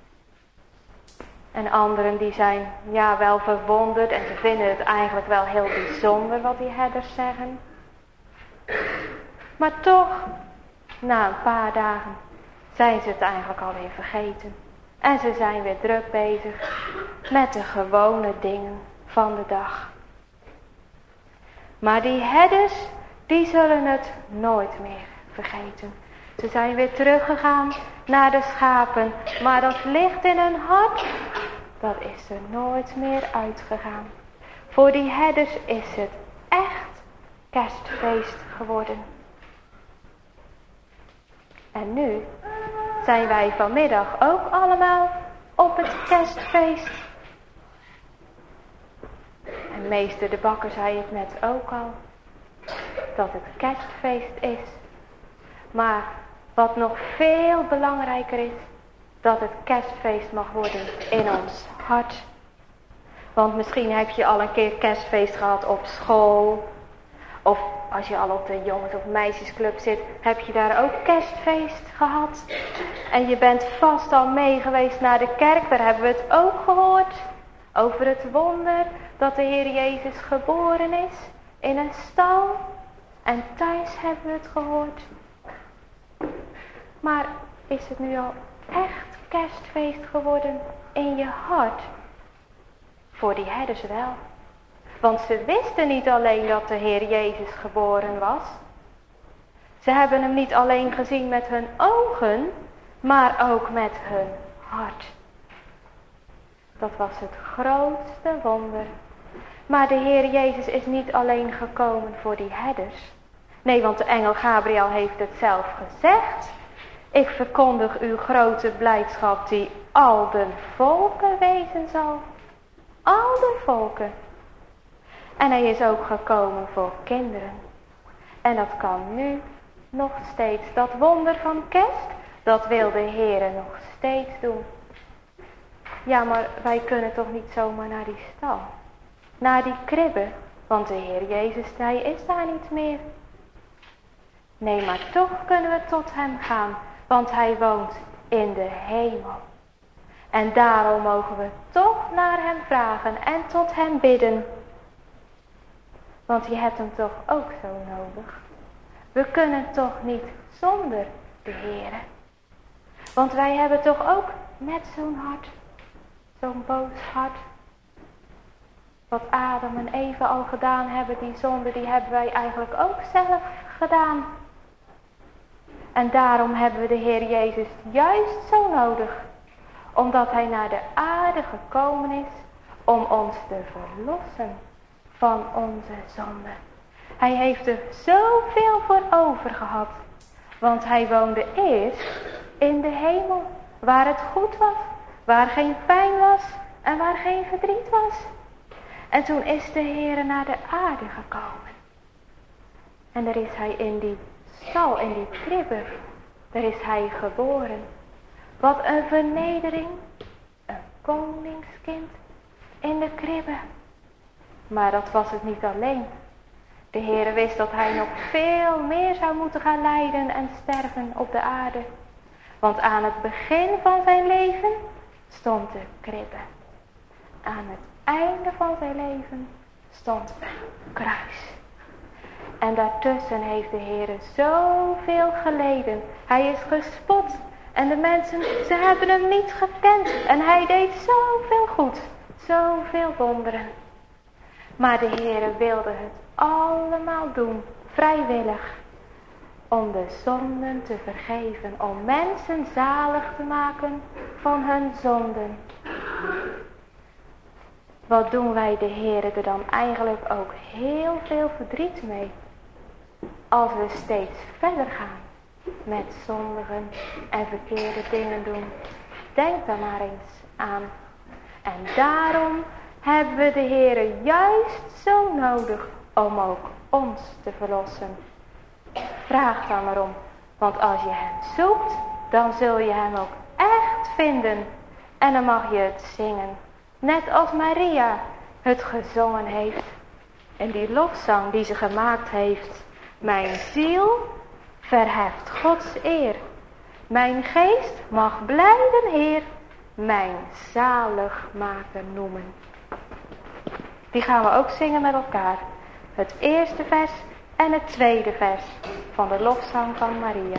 En anderen die zijn ja wel verwonderd en ze vinden het eigenlijk wel heel bijzonder wat die herders zeggen. Maar toch, na een paar dagen zijn ze het eigenlijk alweer vergeten. En ze zijn weer druk bezig met de gewone dingen van de dag. Maar die herders, die zullen het nooit meer vergeten. Ze zijn weer teruggegaan naar de schapen, maar dat licht in hun hart, dat is er nooit meer uitgegaan. Voor die herders is het echt kerstfeest geworden. En nu zijn wij vanmiddag ook allemaal op het kerstfeest. En meester de bakker zei het net ook al, dat het kerstfeest is. Maar wat nog veel belangrijker is, dat het kerstfeest mag worden in ons hart. Want misschien heb je al een keer kerstfeest gehad op school. Of als je al op de jongens- of meisjesclub zit, heb je daar ook kerstfeest gehad. En je bent vast al mee geweest naar de kerk, daar hebben we het ook gehoord. Over het wonder dat de Heer Jezus geboren is in een stal. En thuis hebben we het gehoord. Maar is het nu al echt kerstfeest geworden in je hart? Voor die herders wel. Want ze wisten niet alleen dat de Heer Jezus geboren was. Ze hebben hem niet alleen gezien met hun ogen, maar ook met hun hart. Dat was het grootste wonder. Maar de Heer Jezus is niet alleen gekomen voor die herders. Nee, want de engel Gabriel heeft het zelf gezegd. Ik verkondig uw grote blijdschap die al de volken wezen zal. Al de volken. En hij is ook gekomen voor kinderen. En dat kan nu nog steeds. Dat wonder van kerst, dat wil de Heer nog steeds doen. Ja, maar wij kunnen toch niet zomaar naar die stal. Naar die kribbe. Want de Heer Jezus, hij is daar niet meer. Nee, maar toch kunnen we tot hem gaan. Want hij woont in de hemel. En daarom mogen we toch naar hem vragen en tot hem bidden. Want je hebt hem toch ook zo nodig. We kunnen toch niet zonder de Heere. Want wij hebben toch ook net zo'n hart. Zo'n boos hart. Wat Adam en Eva al gedaan hebben, die zonde, die hebben wij eigenlijk ook zelf gedaan. En daarom hebben we de Heer Jezus juist zo nodig. Omdat hij naar de aarde gekomen is om ons te verlossen van onze zonde. Hij heeft er zoveel voor over gehad. Want hij woonde eerst in de hemel, waar het goed was, waar geen pijn was en waar geen verdriet was. En toen is de Heer naar de aarde gekomen. En daar is hij in die stal, in die kribbe, daar is hij geboren. Wat een vernedering, een koningskind in de kribbe. Maar dat was het niet alleen. De Heere wist dat hij nog veel meer zou moeten gaan lijden en sterven op de aarde. Want aan het begin van zijn leven stond de kribbe. Aan het einde van zijn leven stond een kruis. En daartussen heeft de Heere zoveel geleden. Hij is gespot. En de mensen, ze hebben hem niet gekend. En hij deed zoveel goed. Zoveel wonderen. Maar de Heere wilde het allemaal doen. Vrijwillig. Om de zonden te vergeven. Om mensen zalig te maken van hun zonden. Wat doen wij de Heere er dan eigenlijk ook heel veel verdriet mee. Als we steeds verder gaan. Met zondigen en verkeerde dingen doen. Denk daar maar eens aan. En daarom hebben we de Heere juist zo nodig om ook ons te verlossen. Vraag dan maar om. Want als je hem zoekt, dan zul je hem ook echt vinden. En dan mag je het zingen. Net als Maria het gezongen heeft. En die lofzang die ze gemaakt heeft. Mijn ziel verheft Gods eer. Mijn geest mag blijden Heer. Mijn zaligmaker noemen. Die gaan we ook zingen met elkaar. Het eerste vers en het tweede vers van de lofzang van Maria.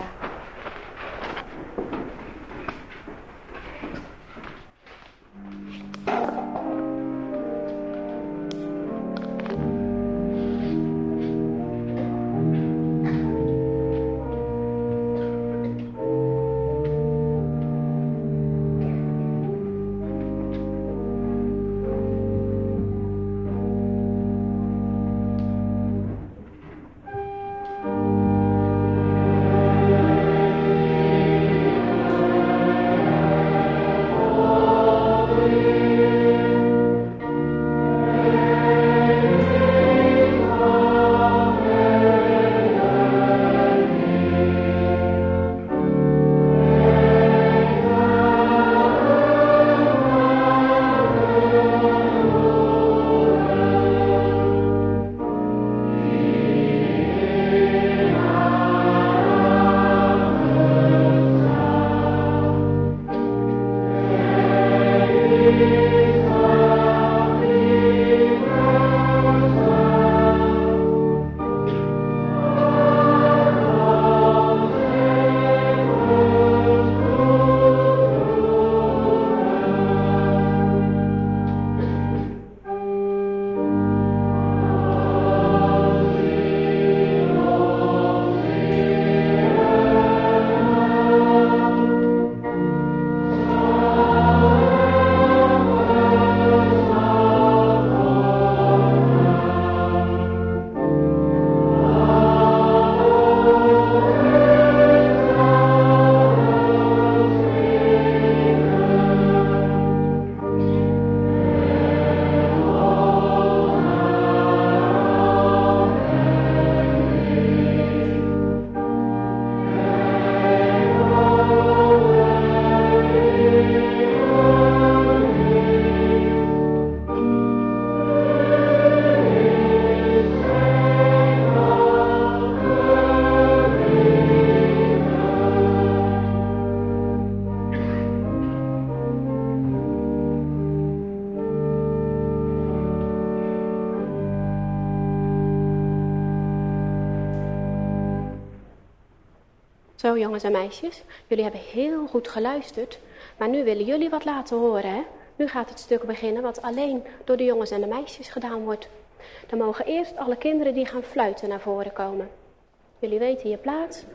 Zo jongens en meisjes, jullie hebben heel goed geluisterd, maar nu willen jullie wat laten horen, hè? Nu gaat het stuk beginnen wat alleen door de jongens en de meisjes gedaan wordt. Dan mogen eerst alle kinderen die gaan fluiten naar voren komen. Jullie weten je plaats.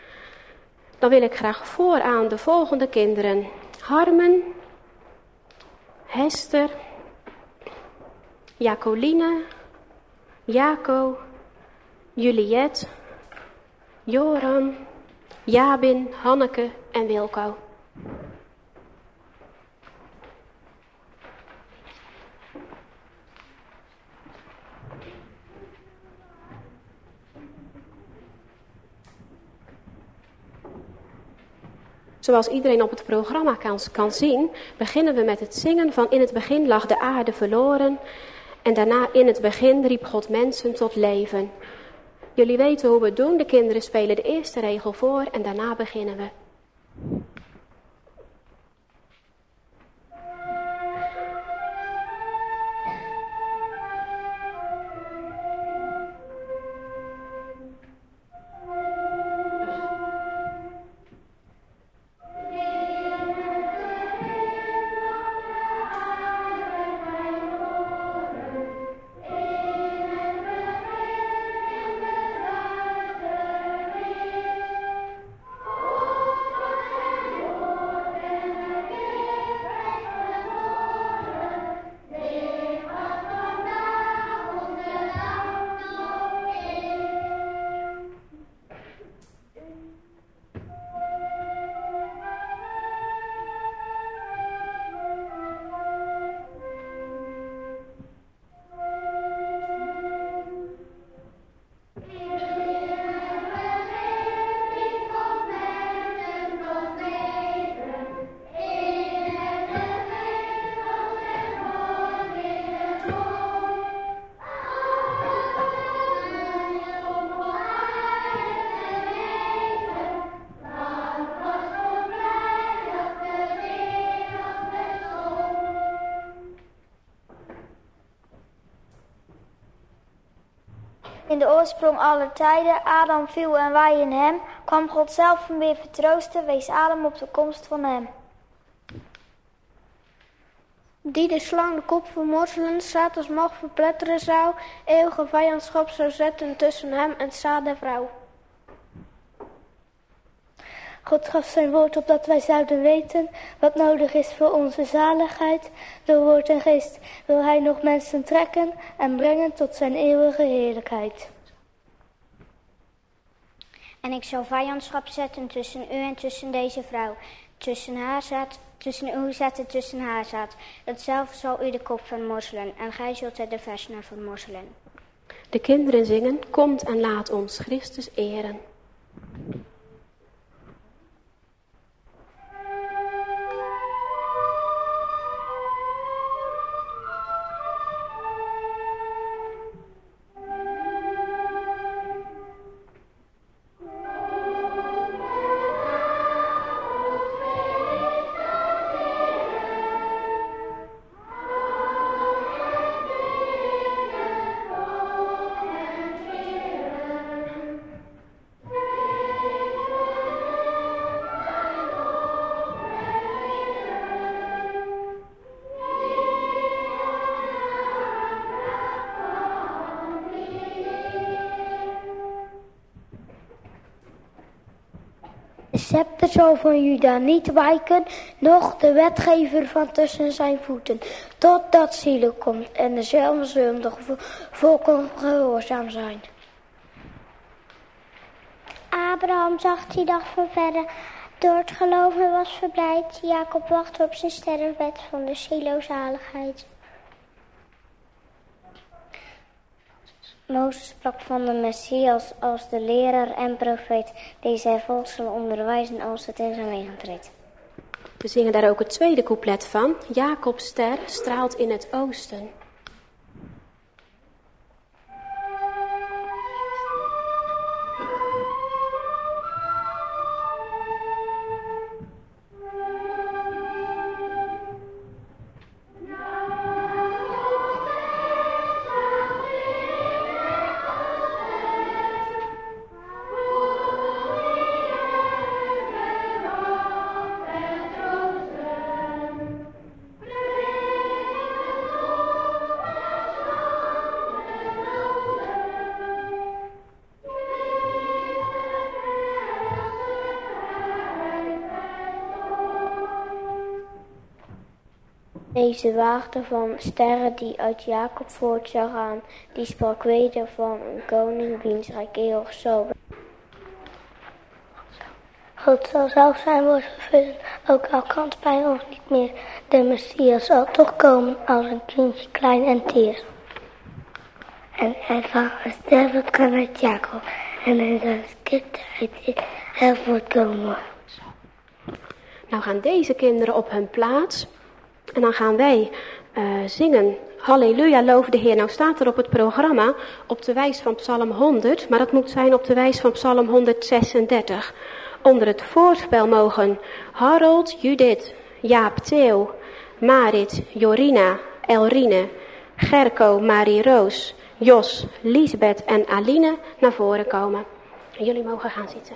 Dan wil ik graag vooraan de volgende kinderen. Harmen, Hester, Jacoline, Jaco, Juliette, Joram, Jabin, Hanneke en Wilco. Zoals iedereen op het programma kan, kan zien, beginnen we met het zingen van In het begin lag de aarde verloren. En daarna in het begin riep God mensen tot leven. Jullie weten hoe we het doen. De kinderen spelen de eerste regel voor en daarna beginnen we. In de oorsprong aller tijden, Adam viel en wij in hem, kwam God zelf hem weer vertroosten, wees Adam op de komst van hem. Die de slang de kop vermorzelen, Satans macht verpletteren zou, eeuwige vijandschap zou zetten tussen hem en het zaad der vrouw. God gaf zijn woord opdat wij zouden weten wat nodig is voor onze zaligheid. Door woord en geest wil hij nog mensen trekken en brengen tot zijn eeuwige heerlijkheid. En ik zal vijandschap zetten tussen u en tussen deze vrouw, tussen haar zaad, tussen uw zaad en tussen haar zaad. Hetzelfde zal u de kop vermorzelen en gij zult er de versenen vermorzelen. De kinderen zingen, komt en laat ons Christus eren. De scepter zal van Juda niet wijken, noch de wetgever van tussen zijn voeten, totdat zielen komt en dezelfde zullen de volken gehoorzaam zijn. Abraham zag die dag van verre, door het geloven was verblijd. Jacob wachtte op zijn sterrenbed van de zielozaligheid. Mozes sprak van de Messias als de leraar en profeet, die zijn volk zal onderwijzen als het in zijn leven treedt. We zingen daar ook het tweede couplet van. Jacob's ster straalt in het oosten. Deze waagde van sterren die uit Jacob voort zou gaan, die sprak weder van een koning wiens rijk eeuwig zal. God zal zelf zijn woord vervullen, ook al kan het bij ons niet meer. De Messias zal toch komen als een kindje klein en teer. En hij van een ster kan uit Jacob, en hij zal een skip uit heel voortkomen. Nou gaan deze kinderen op hun plaats. En dan gaan wij uh, zingen. Halleluja, loof de Heer. Nou staat er op het programma op de wijs van Psalm honderd, maar dat moet zijn op de wijs van Psalm honderdzesendertig. Onder het voorspel mogen Harold, Judith, Jaap, Theo, Marit, Jorina, Elrine, Gerco, Marie-Roos, Jos, Liesbeth en Aline naar voren komen. Jullie mogen gaan zitten.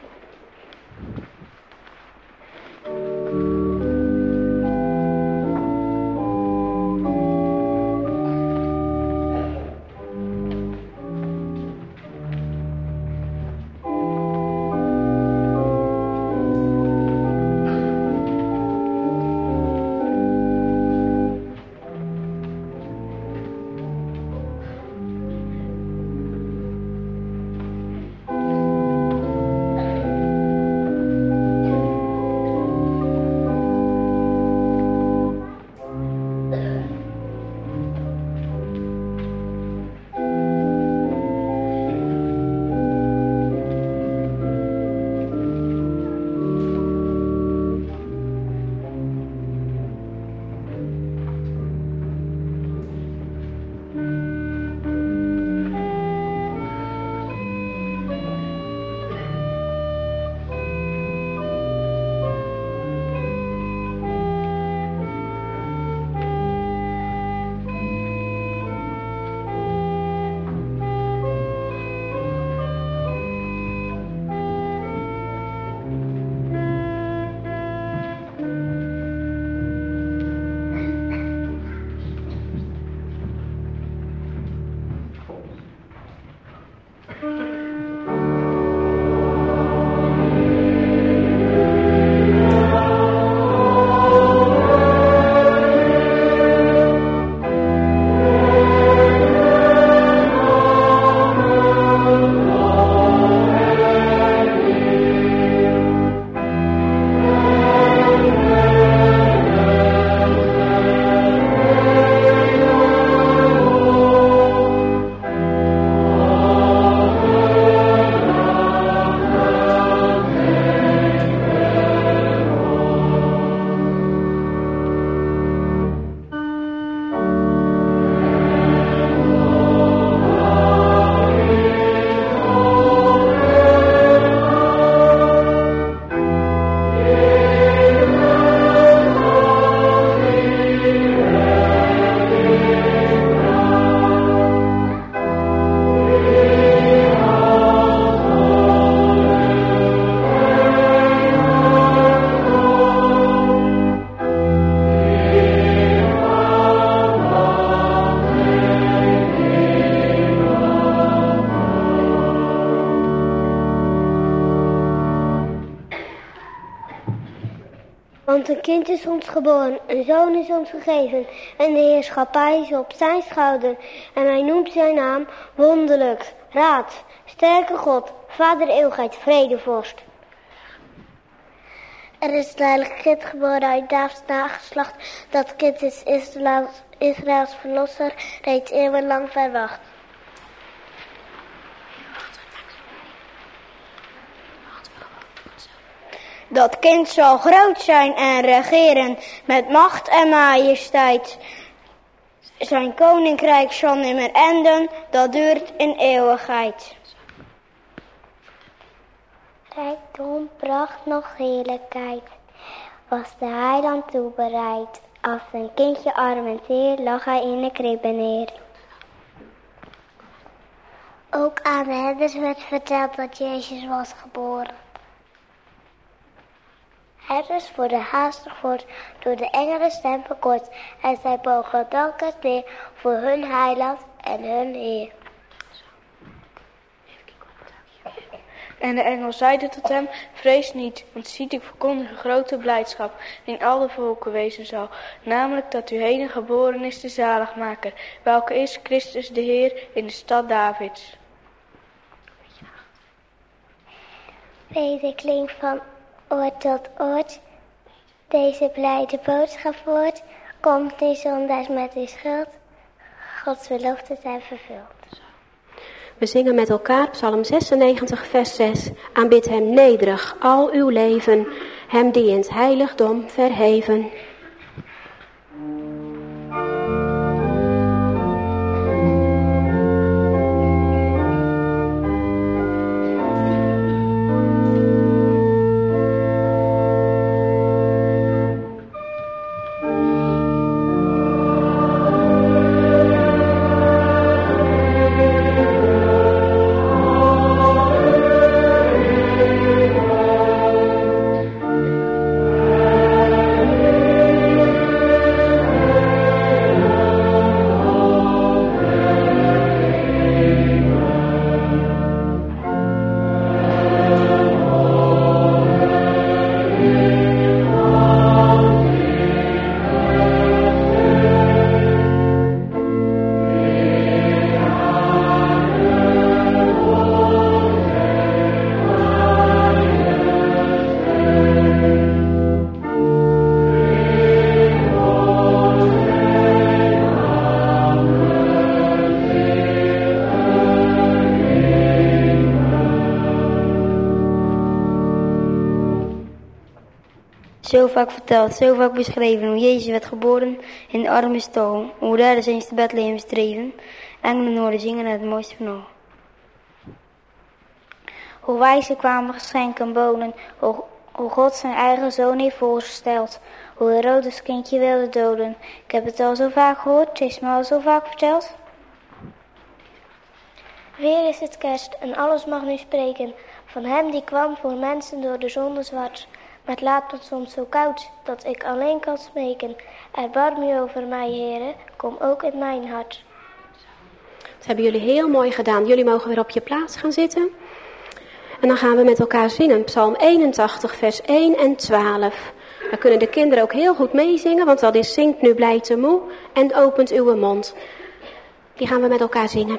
Want een kind is ons geboren, een zoon is ons gegeven, en de heerschappij is op zijn schouder. En hij noemt zijn naam wonderlijk, raad, sterke God, vader eeuwigheid, vredevorst. Er is een heilig kind geboren uit Davids nageslacht. Dat kind is Israëls, Israëls verlosser, reeds eeuwenlang verwacht. Dat kind zal groot zijn en regeren met macht en majesteit. Zijn koninkrijk zal nimmer enden, dat duurt in eeuwigheid. Rijkdom, pracht, nog heerlijkheid, was de heiland toebereid. Als een kindje arm en teer lag hij in de kribbe neer. Ook aan de herders werd verteld dat Jezus was geboren. Herders worden haastig voort, door de engelen stem verkort, en zij bogen dankend neer voor hun heiland en hun Heer. En de engel zeide tot hem, vrees niet, want ziet, ik verkondig een grote blijdschap, die in alle volken wezen zal, namelijk dat u heden geboren is de zaligmaker, welke is Christus de Heer in de stad Davids. Deze klinkt van oord tot oord, deze blijde boodschap voort, komt die zondaars met uw schuld, Gods beloften zijn vervuld. We zingen met elkaar Psalm zesennegentig vers zes. Aanbid hem nederig al uw leven, hem die in het heiligdom verheven. Zo vaak verteld, zo vaak beschreven, hoe Jezus werd geboren in de arme stal, hoe daar de eens te Bethlehem streven, engelen hoorden zingen het mooiste van al. Hoe wijzen kwamen geschenken bonen, hoe, hoe God zijn eigen zoon heeft voorgesteld, hoe Herodes kindje wilde doden. Ik heb het al zo vaak gehoord, het is me al zo vaak verteld. Weer is het kerst en alles mag nu spreken, van hem die kwam voor mensen door de zonde zwart. Maar het laat me soms zo koud, dat ik alleen kan smeken. Erbarm u over mij, heren, kom ook in mijn hart. Dat hebben jullie heel mooi gedaan. Jullie mogen weer op je plaats gaan zitten. En dan gaan we met elkaar zingen. Psalm eenentachtig, vers één en twaalf. Dan kunnen de kinderen ook heel goed meezingen, want dat is zingt nu blij te moe en opent uw mond. Die gaan we met elkaar zingen.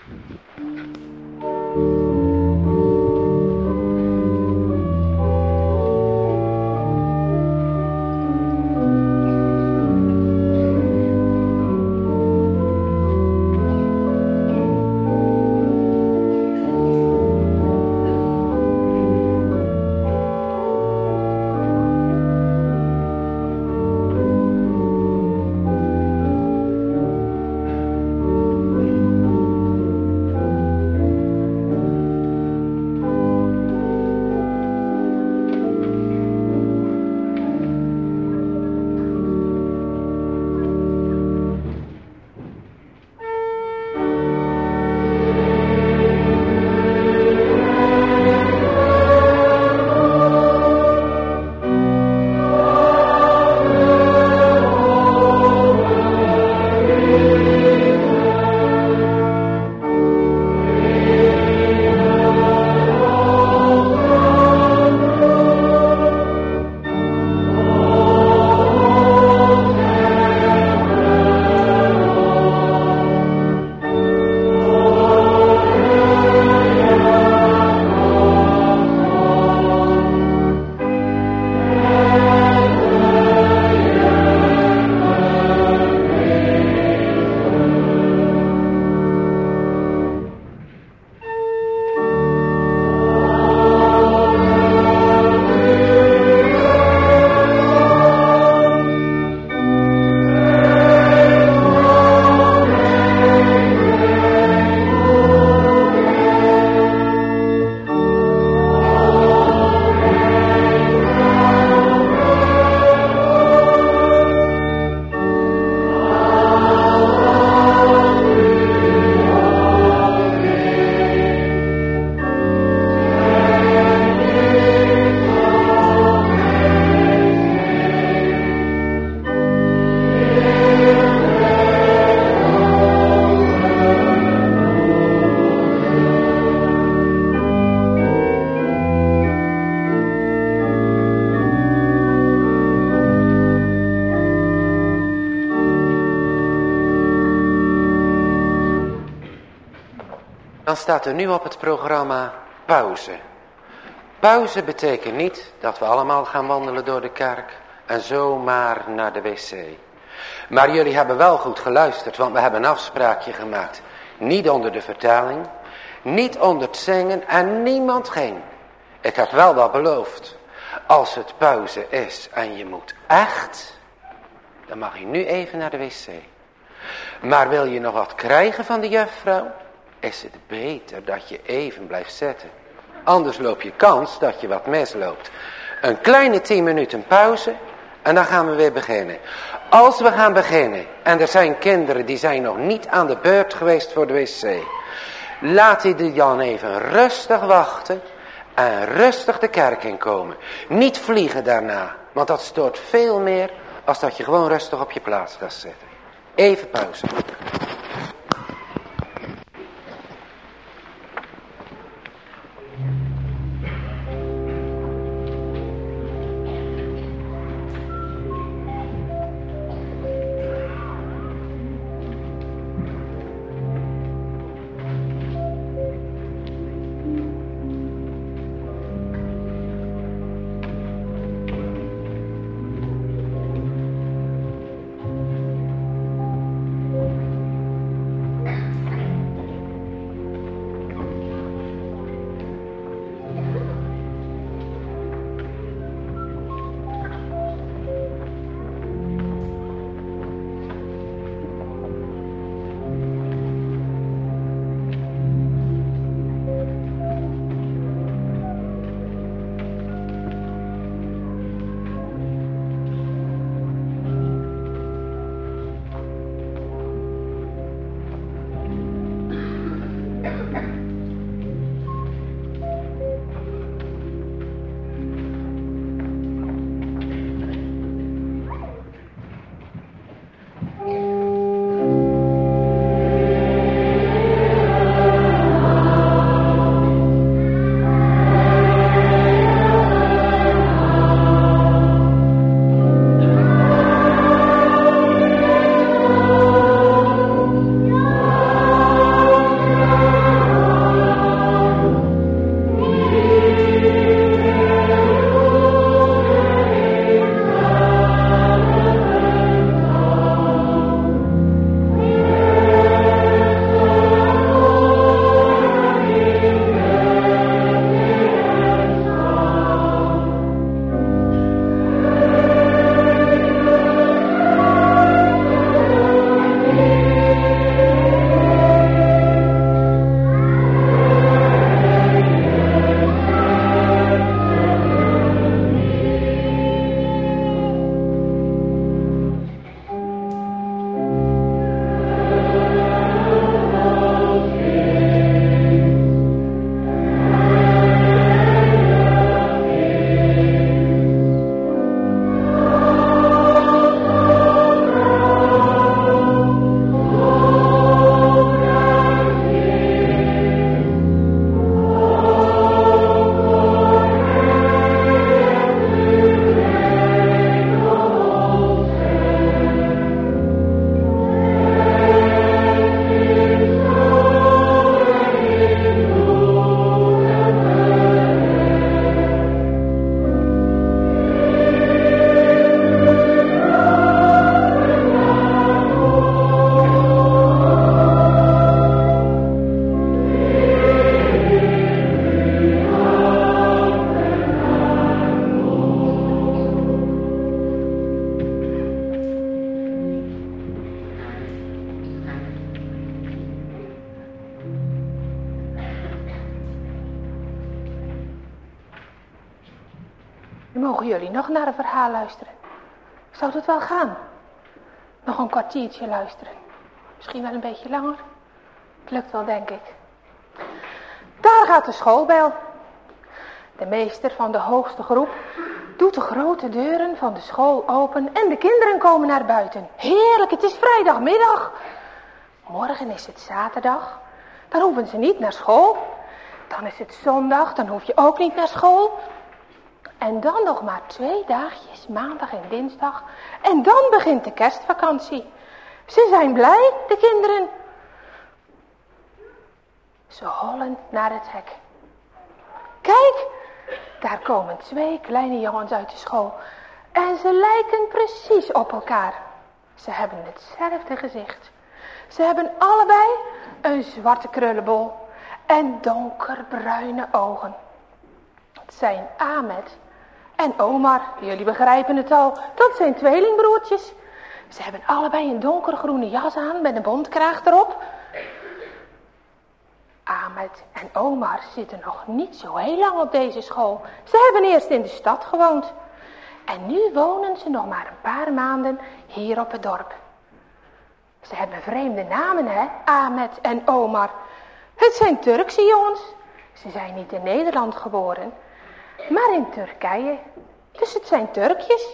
Dan staat er nu op het programma pauze. Pauze betekent niet dat we allemaal gaan wandelen door de kerk en zomaar naar de wc. Maar jullie hebben wel goed geluisterd, want we hebben een afspraakje gemaakt. Niet onder de vertaling, niet onder het zingen en niemand ging. Ik heb wel wat beloofd. Als het pauze is en je moet echt, dan mag je nu even naar de wc. Maar wil je nog wat krijgen van de juffrouw, is het beter dat je even blijft zitten. Anders loop je kans dat je wat misloopt. Een kleine tien minuten pauze en dan gaan we weer beginnen. Als we gaan beginnen en er zijn kinderen die zijn nog niet aan de beurt geweest voor de wc. Laat die dan even rustig wachten en rustig de kerk inkomen. Niet vliegen daarna, want dat stoort veel meer als dat je gewoon rustig op je plaats gaat zitten. Even pauze. Nu mogen jullie nog naar een verhaal luisteren. Zou dat wel gaan? Nog een kwartiertje luisteren. Misschien wel een beetje langer. Het lukt wel, denk ik. Daar gaat de schoolbel. De meester van de hoogste groep doet de grote deuren van de school open en de kinderen komen naar buiten. Heerlijk, het is vrijdagmiddag. Morgen is het zaterdag. Dan hoeven ze niet naar school. Dan is het zondag, dan hoef je ook niet naar school. En dan nog maar twee dagjes, maandag en dinsdag. En dan begint de kerstvakantie. Ze zijn blij, de kinderen. Ze hollen naar het hek. Kijk, daar komen twee kleine jongens uit de school. En ze lijken precies op elkaar. Ze hebben hetzelfde gezicht. Ze hebben allebei een zwarte krullenbol en donkerbruine ogen. Het zijn Ahmed en Omar. Jullie begrijpen het al, dat zijn tweelingbroertjes. Ze hebben allebei een donkergroene jas aan met een bontkraag erop. Ahmed en Omar zitten nog niet zo heel lang op deze school. Ze hebben eerst in de stad gewoond. En nu wonen ze nog maar een paar maanden hier op het dorp. Ze hebben vreemde namen, hè, Ahmed en Omar. Het zijn Turkse jongens. Ze zijn niet in Nederland geboren, maar in Turkije. Dus het zijn Turkjes.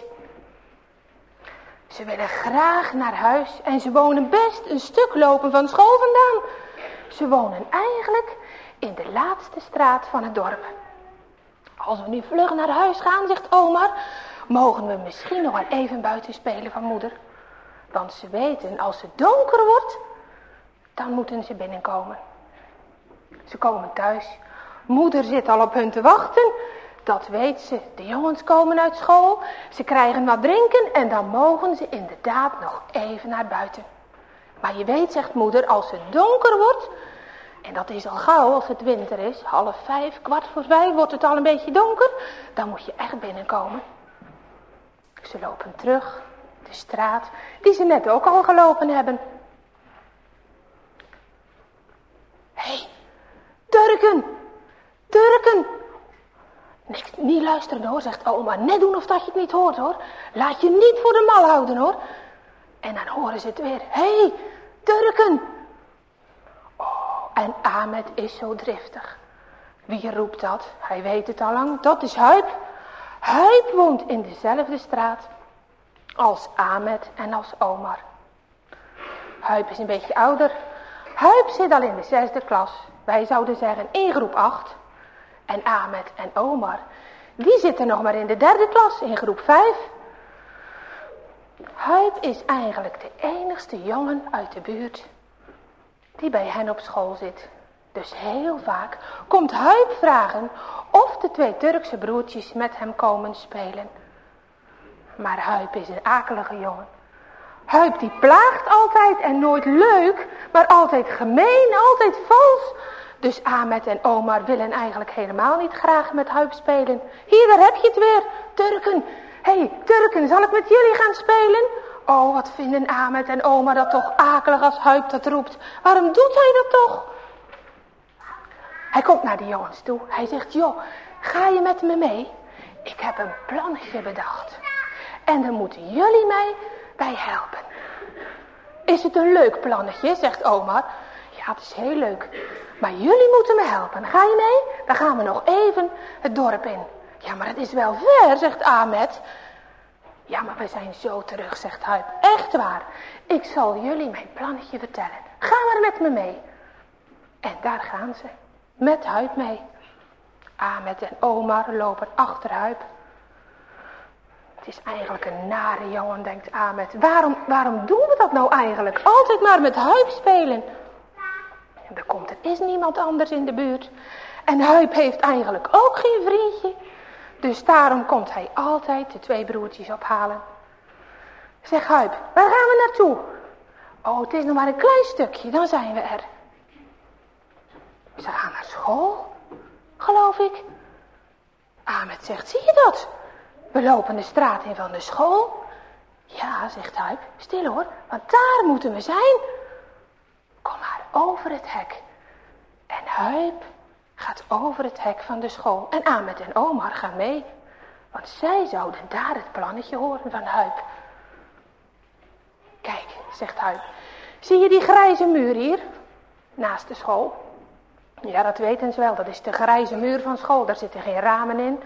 Ze willen graag naar huis en ze wonen best een stuk lopen van school vandaan. Ze wonen eigenlijk in de laatste straat van het dorp. Als we nu vlug naar huis gaan, zegt Omar, mogen we misschien nog wel even buiten spelen van moeder. Want ze weten, als het donker wordt, dan moeten ze binnenkomen. Ze komen thuis. Moeder zit al op hun te wachten. Dat weet ze. De jongens komen uit school. Ze krijgen wat drinken en dan mogen ze inderdaad nog even naar buiten. Maar je weet, zegt moeder, als het donker wordt, en dat is al gauw als het winter is, half vijf, kwart voor vijf wordt het al een beetje donker, dan moet je echt binnenkomen. Ze lopen terug, de straat, die ze net ook al gelopen hebben. Hé, hey, Turken, Turken. Niks, niet luisteren hoor, zegt oma, net doen of dat je het niet hoort hoor. Laat je niet voor de mal houden hoor. En dan horen ze het weer. Hé, hey, Turken. Oh, en Ahmed is zo driftig. Wie roept dat? Hij weet het al lang. Dat is Huip. Huip woont in dezelfde straat als Ahmed en als Omar. Huip is een beetje ouder. Huip zit al in de zesde klas. Wij zouden zeggen in groep acht. En Ahmed en Omar, die zitten nog maar in de derde klas, in groep vijf. Huip is eigenlijk de enigste jongen uit de buurt die bij hen op school zit. Dus heel vaak komt Huip vragen of de twee Turkse broertjes met hem komen spelen. Maar Huip is een akelige jongen. Huip die plaagt altijd en nooit leuk, maar altijd gemeen, altijd vals. Dus Ahmed en Omar willen eigenlijk helemaal niet graag met Huip spelen. Hier, daar heb je het weer, Turken. Hé, hey, Turken, zal ik met jullie gaan spelen? Oh, wat vinden Ahmed en Omar dat toch akelig als Huip dat roept. Waarom doet hij dat toch? Hij komt naar de jongens toe. Hij zegt, joh, ga je met me mee? Ik heb een plannetje bedacht. En daar moeten jullie mij bij helpen. Is het een leuk plannetje, zegt Omar. Ja, het is heel leuk. Maar jullie moeten me helpen. Ga je mee? Dan gaan we nog even het dorp in. Ja, maar het is wel ver, zegt Ahmed. Ja, maar we zijn zo terug, zegt Huip. Echt waar. Ik zal jullie mijn plannetje vertellen. Ga maar met me mee. En daar gaan ze. Met Huip mee. Ahmed en Omar lopen achter Huip. Het is eigenlijk een nare jongen, denkt Ahmed. Waarom, waarom doen we dat nou eigenlijk? Altijd maar met Huip spelen. En er komt, er is niemand anders in de buurt. En Huip heeft eigenlijk ook geen vriendje. Dus daarom komt hij altijd de twee broertjes ophalen. Zeg Huip, waar gaan we naartoe? Oh, het is nog maar een klein stukje, dan zijn we er. Ze gaan naar school, geloof ik. Ahmed zegt, zie je dat? We lopen de straat in van de school. Ja, zegt Huip, stil hoor, want daar moeten we zijn. Kom maar over het hek. En Huip gaat over het hek van de school. En Ahmed en Omar gaan mee. Want zij zouden daar het plannetje horen van Huip. Kijk, zegt Huip. Zie je die grijze muur hier? Naast de school. Ja, dat weten ze wel. Dat is de grijze muur van school. Daar zitten geen ramen in.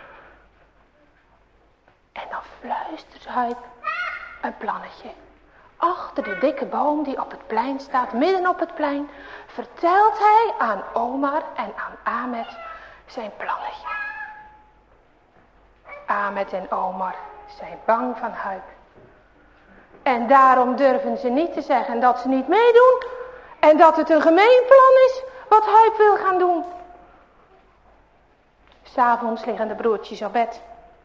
En dan fluistert Huip een plannetje. Achter de dikke boom die op het plein staat, midden op het plein, vertelt hij aan Omar en aan Ahmed zijn plannetje. Ahmed en Omar zijn bang van Huip. En daarom durven ze niet te zeggen dat ze niet meedoen en dat het een gemeen plan is wat Huip wil gaan doen. 'S Avonds liggen de broertjes op bed.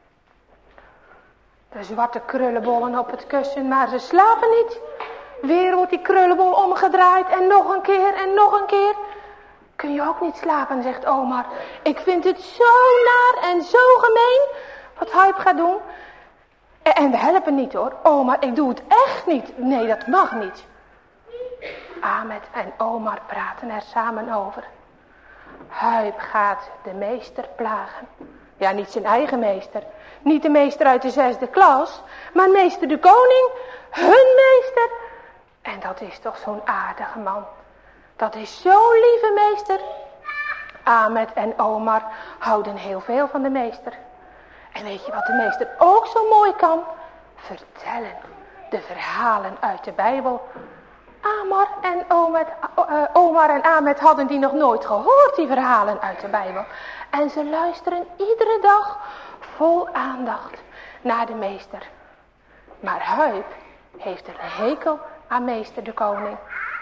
De zwarte krullenbollen op het kussen, maar ze slapen niet. Weer wordt die krullenbol omgedraaid en nog een keer en nog een keer. Kun je ook niet slapen, zegt Omar. Ik vind het zo naar en zo gemeen wat Huip gaat doen. En, en we helpen niet hoor. Omar, ik doe het echt niet. Nee, dat mag niet. Ahmed en Omar praten er samen over. Huip gaat de meester plagen. Ja, niet zijn eigen meester. Niet de meester uit de zesde klas. Maar meester de koning. Hun meester. En dat is toch zo'n aardige man. Dat is zo'n lieve meester. Ahmed en Omar houden heel veel van de meester. En weet je wat de meester ook zo mooi kan? Vertellen. De verhalen uit de Bijbel. Omar en, Omet, uh, Omar en Ahmed hadden die nog nooit gehoord, die verhalen uit de Bijbel. En ze luisteren iedere dag vol aandacht naar de meester. Maar Huip heeft een hekel aan meester de koning.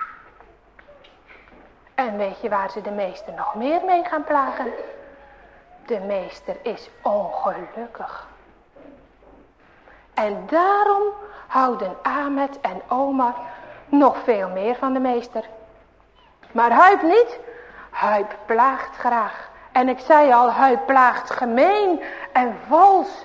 En weet je waar ze de meester nog meer mee gaan plagen? De meester is ongelukkig. En daarom houden Ahmed en Omar nog veel meer van de meester. Maar Huip niet. Huip plaagt graag. En ik zei al, Huip plaagt gemeen en vals.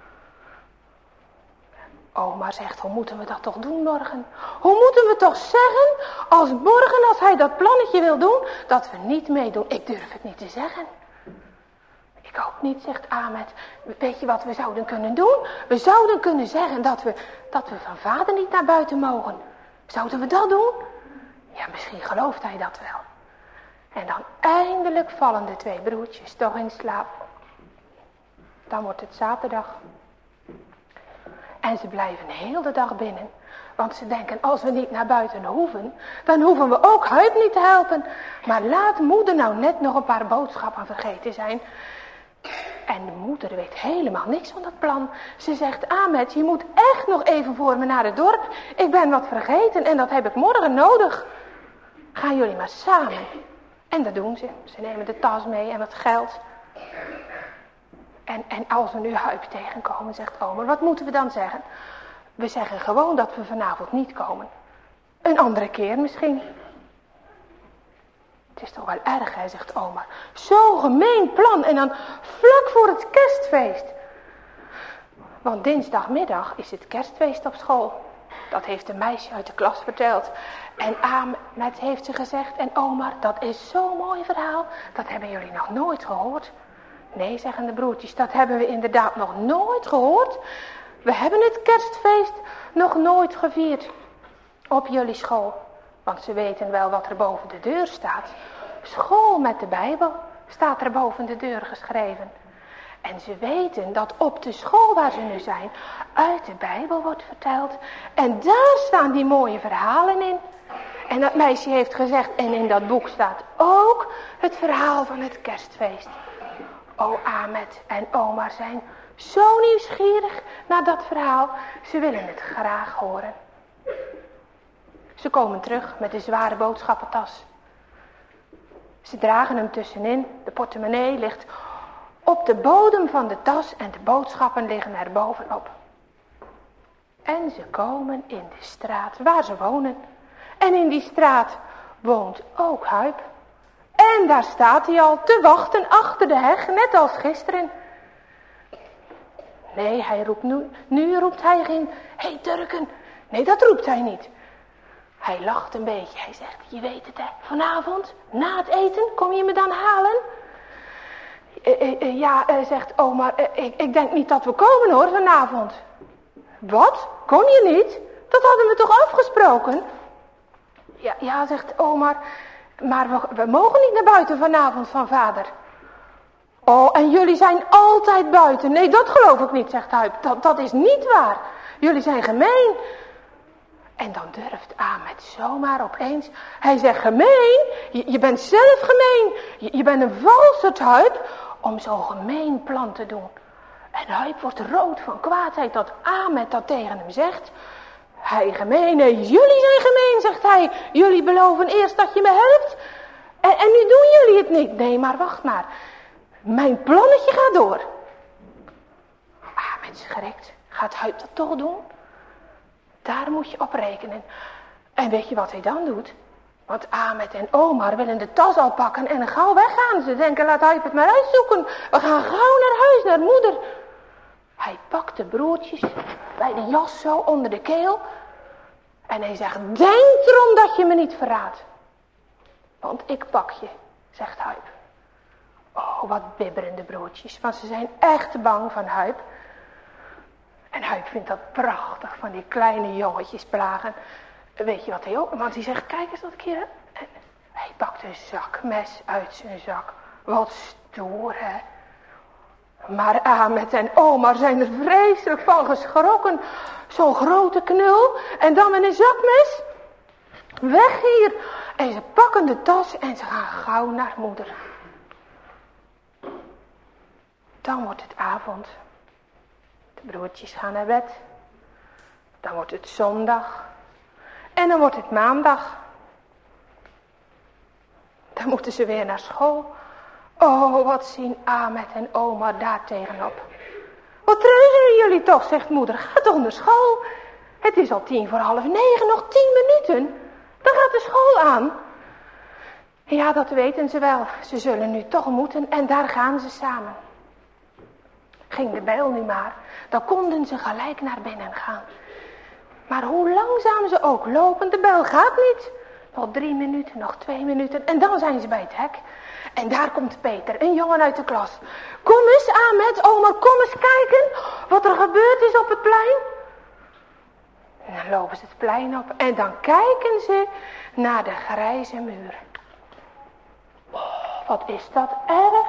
Omar zegt, hoe moeten we dat toch doen morgen? Hoe moeten we toch zeggen, als morgen als hij dat plannetje wil doen, dat we niet meedoen? Ik durf het niet te zeggen. Ik ook niet, zegt Ahmed. Weet je wat we zouden kunnen doen? We zouden kunnen zeggen dat we, dat we van vader niet naar buiten mogen. Zouden we dat doen? Ja, misschien gelooft hij dat wel. En dan eindelijk vallen de twee broertjes toch in slaap. Dan wordt het zaterdag. En ze blijven heel de dag binnen. Want ze denken, als we niet naar buiten hoeven, dan hoeven we ook Huip niet te helpen. Maar laat moeder nou net nog een paar boodschappen vergeten zijn. En de moeder weet helemaal niks van dat plan. Ze zegt, Ahmed, je moet echt nog even voor me naar het dorp. Ik ben wat vergeten en dat heb ik morgen nodig. Gaan jullie maar samen. En dat doen ze. Ze nemen de tas mee en wat geld. En, en als we nu Huip tegenkomen, zegt Omar, wat moeten we dan zeggen? We zeggen gewoon dat we vanavond niet komen. Een andere keer misschien. Het is toch wel erg, hè, zegt Omar. Zo'n gemeen plan en dan vlak voor het kerstfeest. Want dinsdagmiddag is het kerstfeest op school. Dat heeft een meisje uit de klas verteld. En Ahmed heeft ze gezegd, en Omar, dat is zo'n mooi verhaal. Dat hebben jullie nog nooit gehoord. Nee, zeggen de broertjes, dat hebben we inderdaad nog nooit gehoord. We hebben het kerstfeest nog nooit gevierd op jullie school. Want ze weten wel wat er boven de deur staat. School met de Bijbel staat er boven de deur geschreven. En ze weten dat op de school waar ze nu zijn, uit de Bijbel wordt verteld. En daar staan die mooie verhalen in. En dat meisje heeft gezegd, en in dat boek staat ook het verhaal van het kerstfeest. O, Ahmed en Omar zijn zo nieuwsgierig naar dat verhaal. Ze willen het graag horen. Ze komen terug met de zware boodschappentas. Ze dragen hem tussenin. De portemonnee ligt op de bodem van de tas en de boodschappen liggen er bovenop. En ze komen in de straat waar ze wonen. En in die straat woont ook Huip. En daar staat hij al te wachten achter de heg, net als gisteren. Nee, hij roept nu, nu roept hij geen, hé hey, Turken. Nee, dat roept hij niet. Hij lacht een beetje. Hij zegt, je weet het hè, vanavond, na het eten, kom je me dan halen? Uh, uh, uh, ja, uh, zegt oma, uh, ik, ik denk niet dat we komen hoor vanavond. Wat? Kom je niet? Dat hadden we toch afgesproken? Ja, ja, zegt oma, maar we, we mogen niet naar buiten vanavond van vader. Oh, en jullie zijn altijd buiten. Nee, dat geloof ik niet, zegt Huip. Dat, dat is niet waar. Jullie zijn gemeen. En dan durft Amet zomaar opeens. Hij zegt gemeen. Je, je bent zelf gemeen. Je, je bent een valserd, Huip. Om zo'n gemeen plan te doen. En Huip wordt rood van kwaadheid dat Amet dat tegen hem zegt. Hij gemeen, nee, jullie zijn gemeen, zegt hij. Jullie beloven eerst dat je me helpt. En, en nu doen jullie het niet. Nee, maar wacht maar. Mijn plannetje gaat door. Amet schrikt. Gaat Huip dat toch doen? Daar moet je op rekenen. En weet je wat hij dan doet? Want Amet en Omar willen de tas al pakken en gauw weggaan. Ze denken, laat Huip het maar uitzoeken. We gaan gauw naar huis, naar moeder. Hij pakt de broertjes bij de jas zo onder de keel. En hij zegt, denk erom dat je me niet verraadt. Want ik pak je, zegt Huip. Oh, wat bibberen de broertjes, want ze zijn echt bang van Huip. En Huip vindt dat prachtig, van die kleine jongetjes plagen. Weet je wat hij ook, want hij zegt, kijk eens wat ik hier heb. En hij pakt een zakmes uit zijn zak. Wat stoer, hè. Maar Amet en Omar zijn er vreselijk van geschrokken. Zo'n grote knul en dan met een zakmes. Weg hier. En ze pakken de tas en ze gaan gauw naar moeder. Dan wordt het avond. De broertjes gaan naar bed. Dan wordt het zondag. En dan wordt het maandag. Dan moeten ze weer naar school. Oh, wat zien Amet en oma daar tegenop. Wat treuzelen jullie toch, zegt moeder. Ga toch naar school. Het is al tien voor half negen, nog tien minuten. Dan gaat de school aan. Ja, dat weten ze wel. Ze zullen nu toch moeten en daar gaan ze samen. Ging de bel nu maar, dan konden ze gelijk naar binnen gaan. Maar hoe langzaam ze ook lopen, de bel gaat niet. Nog drie minuten, nog twee minuten en dan zijn ze bij het hek. En daar komt Peter, een jongen uit de klas. Kom eens Amet, oma, kom eens kijken wat er gebeurd is op het plein. En dan lopen ze het plein op en dan kijken ze naar de grijze muur. Oh, wat is dat erg.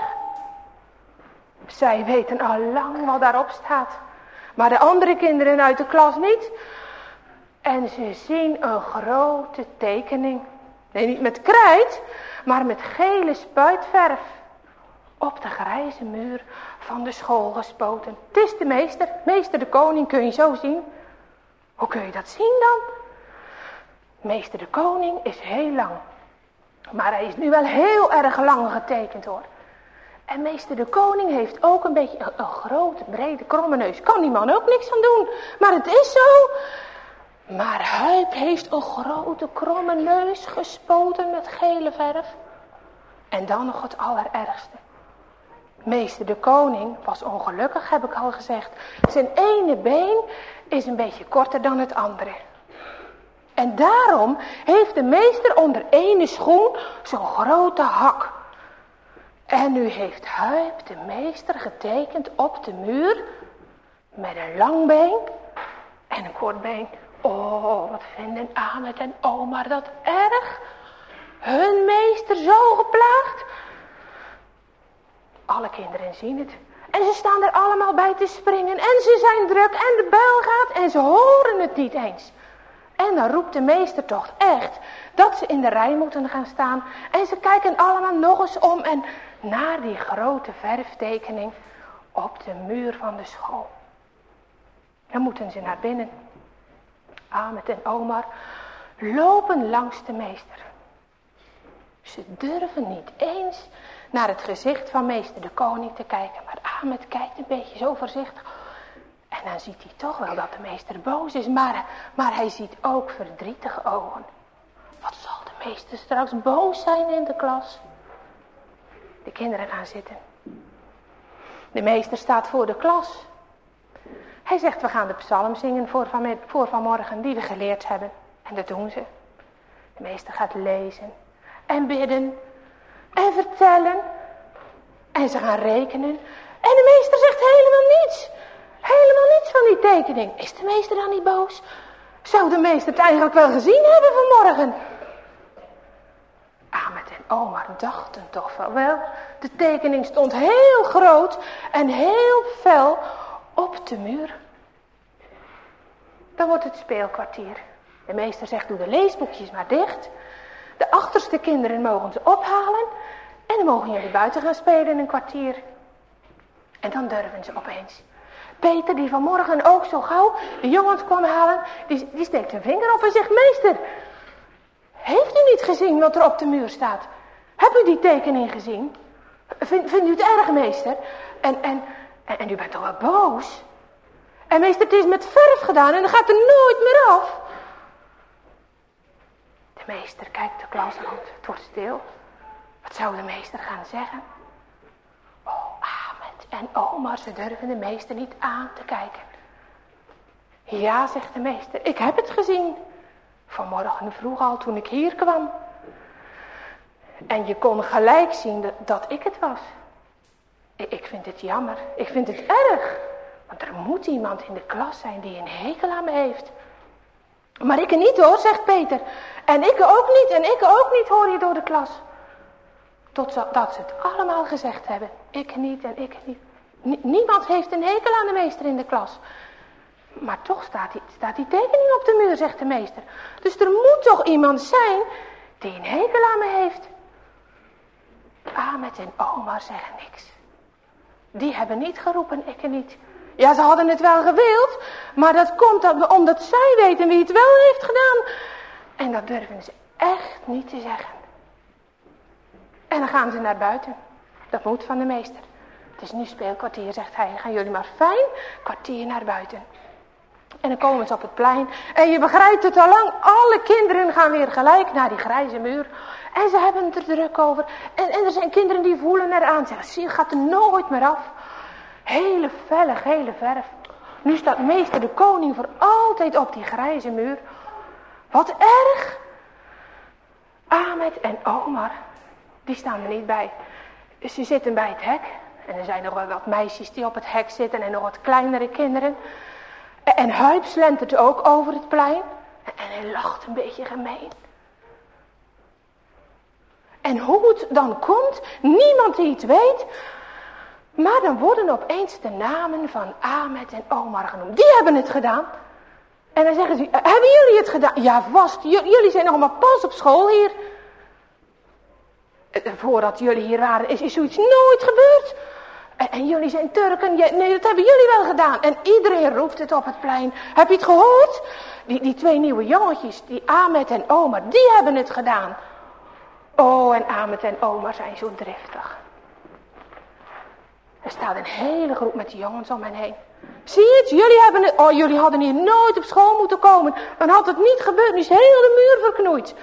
Zij weten al lang wat daarop staat. Maar de andere kinderen uit de klas niet. En ze zien een grote tekening. Nee, niet met krijt, maar met gele spuitverf. Op de grijze muur van de school gespoten. Het is de meester, meester de koning, kun je zo zien. Hoe kun je dat zien dan? Meester de koning is heel lang. Maar hij is nu wel heel erg lang getekend hoor. En meester de koning heeft ook een beetje een, een grote, brede, kromme neus. Kan die man ook niks aan doen. Maar het is zo. Maar Huip heeft een grote, kromme neus gespoten met gele verf. En dan nog het allerergste. Meester de koning was ongelukkig, heb ik al gezegd. Zijn ene been is een beetje korter dan het andere. En daarom heeft de meester onder ene schoen zo'n grote hak. En nu heeft Huip de meester getekend op de muur met een lang been en een kort been. Oh, wat vinden Amet en oma dat erg. Hun meester zo geplaagd. Alle kinderen zien het. En ze staan er allemaal bij te springen. En ze zijn druk en de bel gaat en ze horen het niet eens. En dan roept de meester toch echt dat ze in de rij moeten gaan staan. En ze kijken allemaal nog eens om en naar die grote verftekening op de muur van de school. Dan moeten ze naar binnen. Amet en Omar lopen langs de meester. Ze durven niet eens naar het gezicht van meester de koning te kijken. Maar Amet kijkt een beetje zo voorzichtig. En dan ziet hij toch wel dat de meester boos is. Maar, maar hij ziet ook verdrietige ogen. Wat zal de meester straks boos zijn in de klas? De kinderen gaan zitten. De meester staat voor de klas. Hij zegt, we gaan de psalm zingen voor, van, voor vanmorgen die we geleerd hebben. En dat doen ze. De meester gaat lezen en bidden en vertellen. En ze gaan rekenen. En de meester zegt helemaal niets. Helemaal niets van die tekening. Is de meester dan niet boos? Zou de meester het eigenlijk wel gezien hebben vanmorgen? Amet en Omar dachten toch van wel. De tekening stond heel groot en heel fel op de muur. Dan wordt het speelkwartier. De meester zegt, doe de leesboekjes maar dicht. De achterste kinderen mogen ze ophalen. En dan mogen jullie buiten gaan spelen in een kwartier. En dan durven ze opeens. Peter, die vanmorgen ook zo gauw de jongens kwam halen, die, die steekt een vinger op en zegt, meester, heeft u niet gezien wat er op de muur staat? Hebt u die tekening gezien? Vind, vindt u het erg, meester? En, en, en, en u bent toch wel boos? En meester, het is met verf gedaan en dan gaat er nooit meer af. De meester kijkt de klas rond, het wordt stil. Wat zou de meester gaan zeggen? Oh, Amet en Omar, ze durven de meester niet aan te kijken. Ja, zegt de meester, ik heb het gezien. Vanmorgen vroeg al toen ik hier kwam. En je kon gelijk zien dat, dat ik het was. Ik, ik vind het jammer, ik vind het erg. Want er moet iemand in de klas zijn die een hekel aan me heeft. Maar ik niet hoor, zegt Peter. En ik ook niet, en ik ook niet, hoor je door de klas. Totdat ze het allemaal gezegd hebben. Ik niet en ik niet. N- niemand heeft een hekel aan de meester in de klas. Maar toch staat die, staat die tekening op de muur, zegt de meester. Dus er moet toch iemand zijn die een hekel aan me heeft. Amet en Omar zeggen niks. Die hebben niet geroepen, ik niet. Ja, ze hadden het wel gewild, maar dat komt omdat zij weten wie het wel heeft gedaan. En dat durven ze echt niet te zeggen. En dan gaan ze naar buiten. Dat moet van de meester. Het is nu speelkwartier, zegt hij. Gaan jullie maar fijn kwartier naar buiten. En dan komen ze op het plein. En je begrijpt het al lang. Alle kinderen gaan weer gelijk naar die grijze muur. En ze hebben het er druk over. En, en er zijn kinderen die voelen eraan. Zeggen, zie, het gaat er nooit meer af. Hele felle gele verf. Nu staat meester de koning voor altijd op die grijze muur. Wat erg. Amet en Omar, die staan er niet bij. Ze zitten bij het hek. En er zijn nog wel wat meisjes die op het hek zitten en nog wat kleinere kinderen. En Huip slentert ook over het plein. En hij lacht een beetje gemeen. En hoe het dan komt, niemand die het weet. Maar dan worden opeens de namen van Amet en Omar genoemd. Die hebben het gedaan. En dan zeggen ze, hebben jullie het gedaan? Ja, vast. J- jullie zijn nog maar pas op school hier. Voordat jullie hier waren, is, is zoiets nooit gebeurd. En, en jullie zijn Turken. Ja, nee, dat hebben jullie wel gedaan. En iedereen roept het op het plein. Heb je het gehoord? Die, die twee nieuwe jongetjes, die Amet en Omar, die hebben het gedaan. Oh, en Amet en Omar zijn zo driftig. Er staat een hele groep met die jongens om hen heen. Zie je het? Jullie, hebben het, oh, jullie hadden hier nooit op school moeten komen. Dan had het niet gebeurd. Nu is heel de muur verknoeid.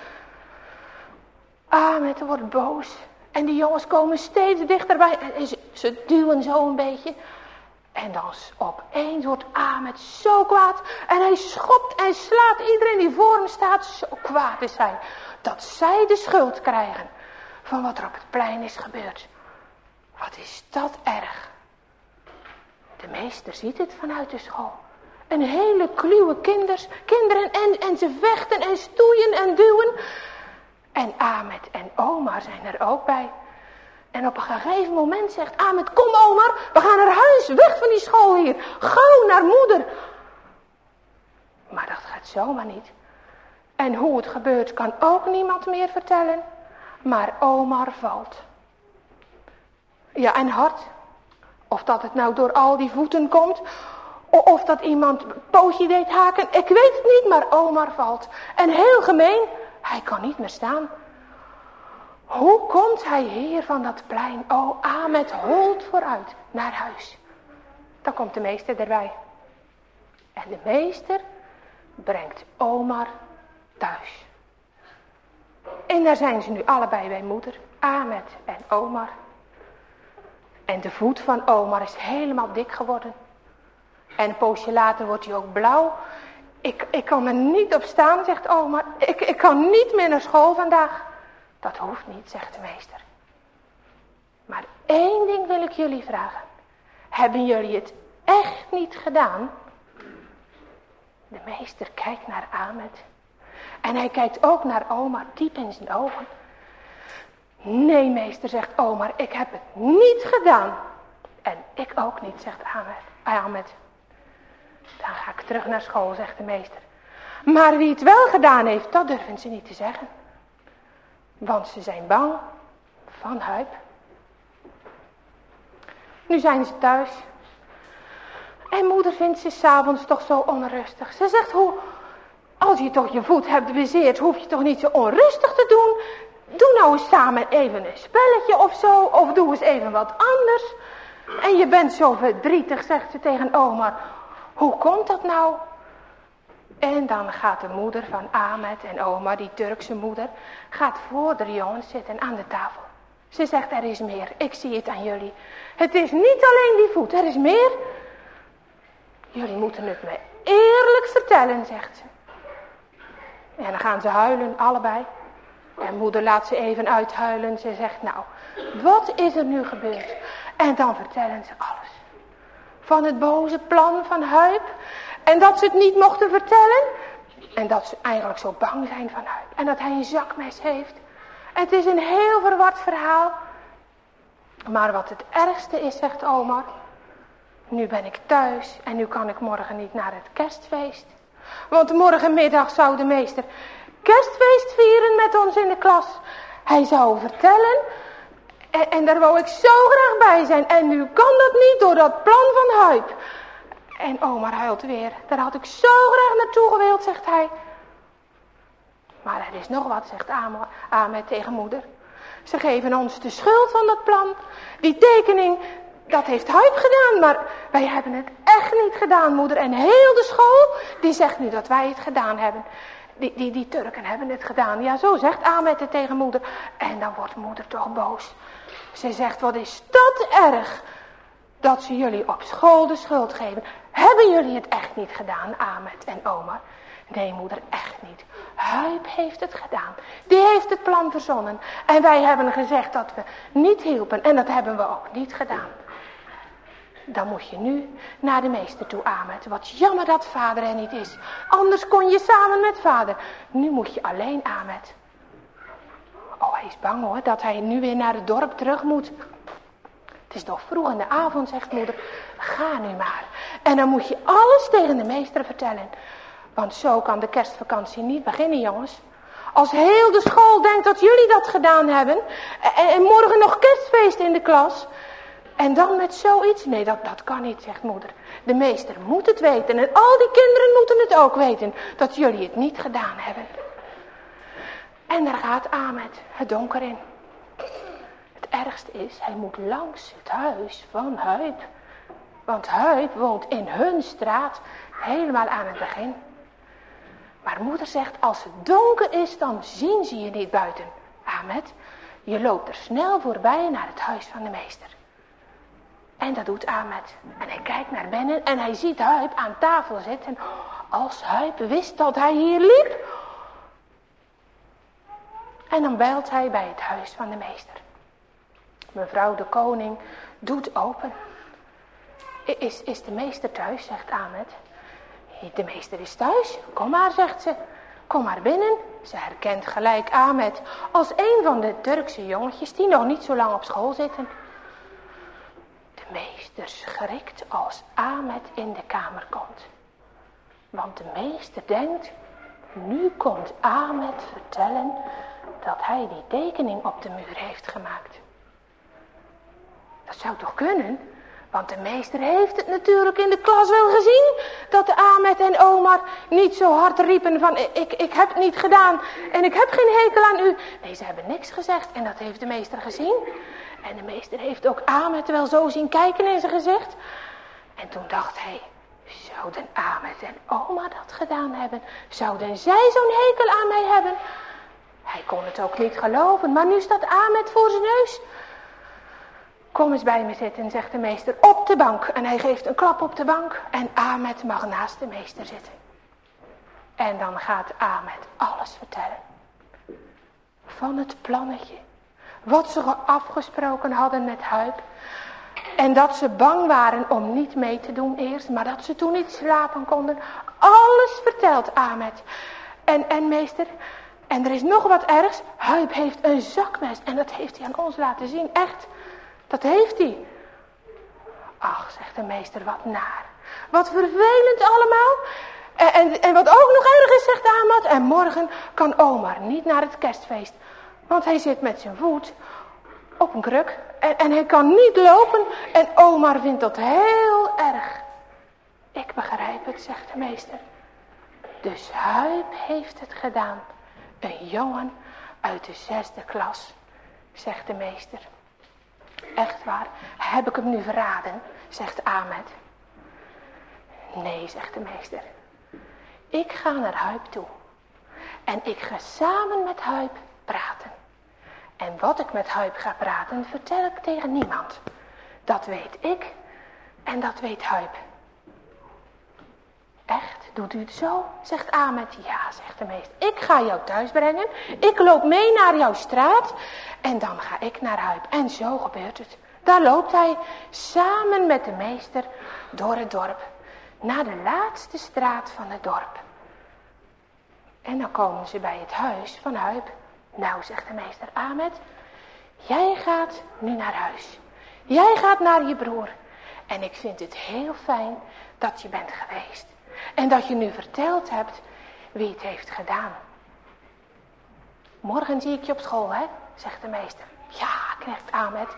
Amet wordt boos. En die jongens komen steeds dichterbij. En ze, ze duwen zo een beetje. En dan opeens wordt Amet zo kwaad. En hij schopt en slaat iedereen die voor hem staat. Zo kwaad is hij. Dat zij de schuld krijgen van wat er op het plein is gebeurd. Wat is dat erg. De meester ziet het vanuit de school. Een hele kluwe kinders, kinderen en, en ze vechten en stoeien en duwen. En Amet en Omar zijn er ook bij. En op een gegeven moment zegt Amet, kom Omar, we gaan naar huis, weg van die school hier. Gauw naar moeder. Maar dat gaat zomaar niet. En hoe het gebeurt kan ook niemand meer vertellen. Maar Omar valt. Ja, en hard. Of dat het nou door al die voeten komt. Of dat iemand een pootje deed haken. Ik weet het niet, maar Omar valt. En heel gemeen, hij kan niet meer staan. Hoe komt hij hier van dat plein? Oh, Amet holt vooruit naar huis. Dan komt de meester erbij. En de meester brengt Omar thuis. En daar zijn ze nu allebei bij moeder. Amet en Omar. En de voet van Omar is helemaal dik geworden. En een poosje later wordt hij ook blauw. Ik, ik kan er niet op staan, zegt Omar. Ik, ik kan niet meer naar school vandaag. Dat hoeft niet, zegt de meester. Maar één ding wil ik jullie vragen. Hebben jullie het echt niet gedaan? De meester kijkt naar Ahmed. En hij kijkt ook naar Omar diep in zijn ogen. Nee, meester, zegt Omar, ik heb het niet gedaan. En ik ook niet, zegt Ahmed. Ahmed. Dan ga ik terug naar school, zegt de meester. Maar wie het wel gedaan heeft, dat durven ze niet te zeggen. Want ze zijn bang van Huip. Nu zijn ze thuis. En moeder vindt ze 's avonds toch zo onrustig. Ze zegt, hoe, als je toch je voet hebt bezeerd, hoef je toch niet zo onrustig te doen. Doe nou eens samen even een spelletje of zo, of doe eens even wat anders. En je bent zo verdrietig, zegt ze tegen Omar. Hoe komt dat nou? En dan gaat de moeder van Ahmed en Omar, die Turkse moeder, gaat voor de jongens zitten aan de tafel. Ze zegt, er is meer, ik zie het aan jullie. Het is niet alleen die voet, er is meer. Jullie moeten het me eerlijk vertellen, zegt ze. En dan gaan ze huilen, allebei. En moeder laat ze even uithuilen. Ze zegt, nou, wat is er nu gebeurd? En dan vertellen ze alles. Van het boze plan van Huip. En dat ze het niet mochten vertellen. En dat ze eigenlijk zo bang zijn van Huip. En dat hij een zakmes heeft. En het is een heel verward verhaal. Maar wat het ergste is, zegt Omar. Nu ben ik thuis en nu kan ik morgen niet naar het kerstfeest. Want morgenmiddag zou de meester kerstfeest vieren met ons in de klas. Hij zou vertellen. En, en daar wou ik zo graag bij zijn. En nu kan dat niet door dat plan van Huip. En Omar huilt weer. Daar had ik zo graag naartoe gewild, zegt hij. Maar er is nog wat, zegt Ahmed tegen moeder. Ze geven ons de schuld van dat plan. Die tekening, dat heeft Huip gedaan. Maar wij hebben het echt niet gedaan, moeder. En heel de school, die zegt nu dat wij het gedaan hebben. Die, die, die Turken hebben het gedaan. Ja, zo zegt Ahmed het tegen moeder. En dan wordt moeder toch boos. Ze zegt, wat is dat erg. Dat ze jullie op school de schuld geven. Hebben jullie het echt niet gedaan, Ahmed en Omar? Nee, moeder, echt niet. Huip heeft het gedaan. Die heeft het plan verzonnen. En wij hebben gezegd dat we niet hielpen. En dat hebben we ook niet gedaan. Dan moet je nu naar de meester toe, Ahmed. Wat jammer dat vader er niet is. Anders kon je samen met vader. Nu moet je alleen, Ahmed. Oh, hij is bang hoor, dat hij nu weer naar het dorp terug moet. Het is nog vroeg in de avond, zegt moeder. Ga nu maar. En dan moet je alles tegen de meester vertellen. Want zo kan de kerstvakantie niet beginnen, jongens. Als heel de school denkt dat jullie dat gedaan hebben. En, en morgen nog kerstfeest in de klas. En dan met zoiets? Nee, dat, dat kan niet, zegt moeder. De meester moet het weten. En al die kinderen moeten het ook weten. Dat jullie het niet gedaan hebben. En daar gaat Ahmed het donker in. Het ergste is, hij moet langs het huis van Huip. Want Huip woont in hun straat, helemaal aan het begin. Maar moeder zegt, als het donker is, dan zien ze je niet buiten. Ahmed, je loopt er snel voorbij naar het huis van de meester. En dat doet Ahmed. En hij kijkt naar binnen en hij ziet Huip aan tafel zitten. Als Huip wist dat hij hier liep. En dan belt hij bij het huis van de meester. Mevrouw de koning doet open. Is, is de meester thuis, zegt Ahmed. De meester is thuis. Kom maar, zegt ze. Kom maar binnen. Ze herkent gelijk Ahmed als een van de Turkse jongetjes die nog niet zo lang op school zitten. De meester schrikt als Ahmed in de kamer komt. Want de meester denkt, nu komt Ahmed vertellen dat hij die tekening op de muur heeft gemaakt. Dat zou toch kunnen? Want de meester heeft het natuurlijk in de klas wel gezien. Dat Ahmed en Omar niet zo hard riepen van ik, ik heb het niet gedaan. En ik heb geen hekel aan u. Nee, ze hebben niks gezegd. En dat heeft de meester gezien. En de meester heeft ook Ahmed wel zo zien kijken in zijn gezicht. En toen dacht hij, zouden Ahmed en Omar dat gedaan hebben? Zouden zij zo'n hekel aan mij hebben? Hij kon het ook niet geloven. Maar nu staat Ahmed voor zijn neus. Kom eens bij me zitten, zegt de meester, op de bank. En hij geeft een klap op de bank en Ahmed mag naast de meester zitten. En dan gaat Ahmed alles vertellen. Van het plannetje wat ze afgesproken hadden met Huip. En dat ze bang waren om niet mee te doen eerst, maar dat ze toen niet slapen konden. Alles vertelt Amet. En, en meester, en er is nog wat ergs. Huip heeft een zakmes en dat heeft hij aan ons laten zien. Echt, dat heeft hij. Ach, zegt de meester, wat naar. Wat vervelend allemaal. En, en, en wat ook nog erg is, zegt Amet. En morgen kan Omar niet naar het kerstfeest. Want hij zit met zijn voet op een kruk. En, en hij kan niet lopen. En Omar vindt dat heel erg. Ik begrijp het, zegt de meester. Dus Huip heeft het gedaan. Een jongen uit de zesde klas, zegt de meester. Echt waar, heb ik hem nu verraden, zegt Amet. Nee, zegt de meester. Ik ga naar Huip toe. En ik ga samen met Huip praten. En wat ik met Huip ga praten, vertel ik tegen niemand. Dat weet ik en dat weet Huip. Echt, doet u het zo? Zegt Amet. Ja, zegt de meester. Ik ga jou thuis brengen. Ik loop mee naar jouw straat. En dan ga ik naar Huip. En zo gebeurt het. Daar loopt hij samen met de meester door het dorp. Naar de laatste straat van het dorp. En dan komen ze bij het huis van Huip. Nou, zegt de meester. Amet, jij gaat nu naar huis. Jij gaat naar je broer. En ik vind het heel fijn dat je bent geweest. En dat je nu verteld hebt wie het heeft gedaan. Morgen zie ik je op school, hè, zegt de meester. Ja, knecht Amet.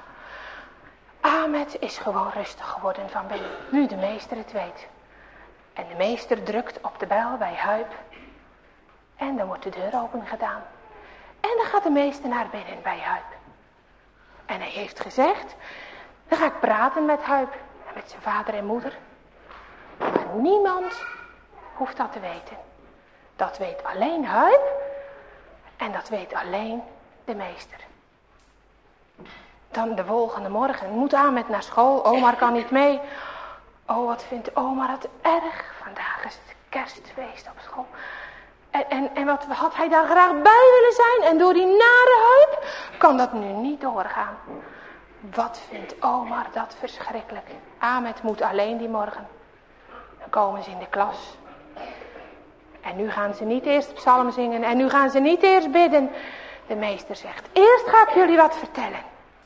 Amet is gewoon rustig geworden van binnen, nu de meester het weet. En de meester drukt op de bel bij Huip. En dan wordt de deur open gedaan. En dan gaat de meester naar binnen bij Huip. En hij heeft gezegd, dan ga ik praten met Huip. En met zijn vader en moeder. Maar niemand hoeft dat te weten. Dat weet alleen Huip. En dat weet alleen de meester. Dan de volgende morgen moet Amet naar school. Omar kan niet mee. Oh, wat vindt Omar het erg. Vandaag is het kerstfeest op school. En, en, en wat had hij daar graag bij willen zijn. En door die nare Huip kan dat nu niet doorgaan. Wat vindt Omar dat verschrikkelijk. Amet moet alleen die morgen. Dan komen ze in de klas. En nu gaan ze niet eerst psalm zingen. En nu gaan ze niet eerst bidden. De meester zegt, eerst ga ik jullie wat vertellen.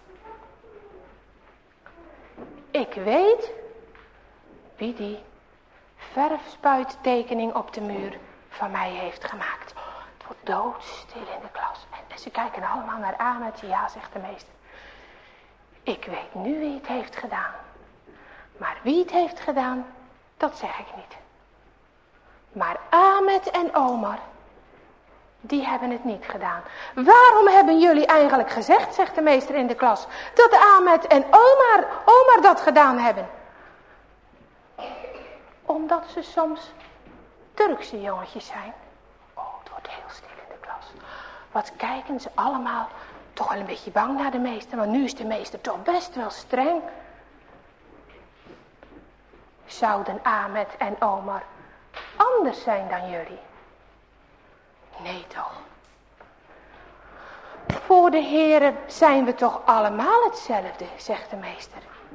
Ik weet wie die verfspuittekening op de muur van mij heeft gemaakt. Oh, het wordt doodstil in de klas. En, en ze kijken allemaal naar Amet. Ja, zegt de meester. Ik weet nu wie het heeft gedaan. Maar wie het heeft gedaan, dat zeg ik niet. Maar Amet en Omar, die hebben het niet gedaan. Waarom hebben jullie eigenlijk gezegd, zegt de meester in de klas, dat Amet en Omar, Omar dat gedaan hebben? Omdat ze soms Turkse jongetjes zijn. Oh, het wordt heel stil in de klas. Wat kijken ze allemaal toch wel een beetje bang naar de meester, want nu is de meester toch best wel streng. Zouden Amet en Omar anders zijn dan jullie? Nee toch. Voor de Heere zijn we toch allemaal hetzelfde, zegt de meester.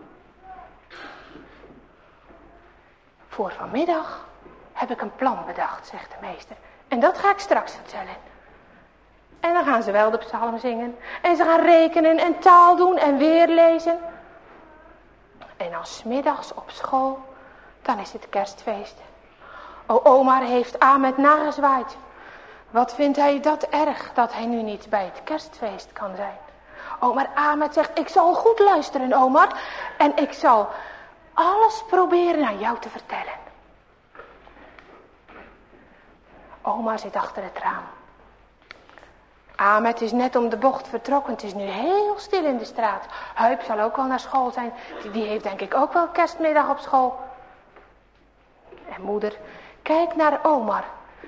Voor vanmiddag heb ik een plan bedacht, zegt de meester. En dat ga ik straks vertellen. En dan gaan ze wel de psalm zingen. En ze gaan rekenen en taal doen en weer lezen. En dan 's middags op school, dan is het kerstfeest. O, Omar heeft Amet nagezwaaid. Wat vindt hij dat erg, dat hij nu niet bij het kerstfeest kan zijn. O, maar Amet zegt, ik zal goed luisteren, Omar. En ik zal alles proberen aan jou te vertellen. Oma zit achter het raam. Amet is net om de bocht vertrokken. Het is nu heel stil in de straat. Huip zal ook wel naar school zijn. Die heeft denk ik ook wel kerstmiddag op school. En moeder kijkt naar Omar.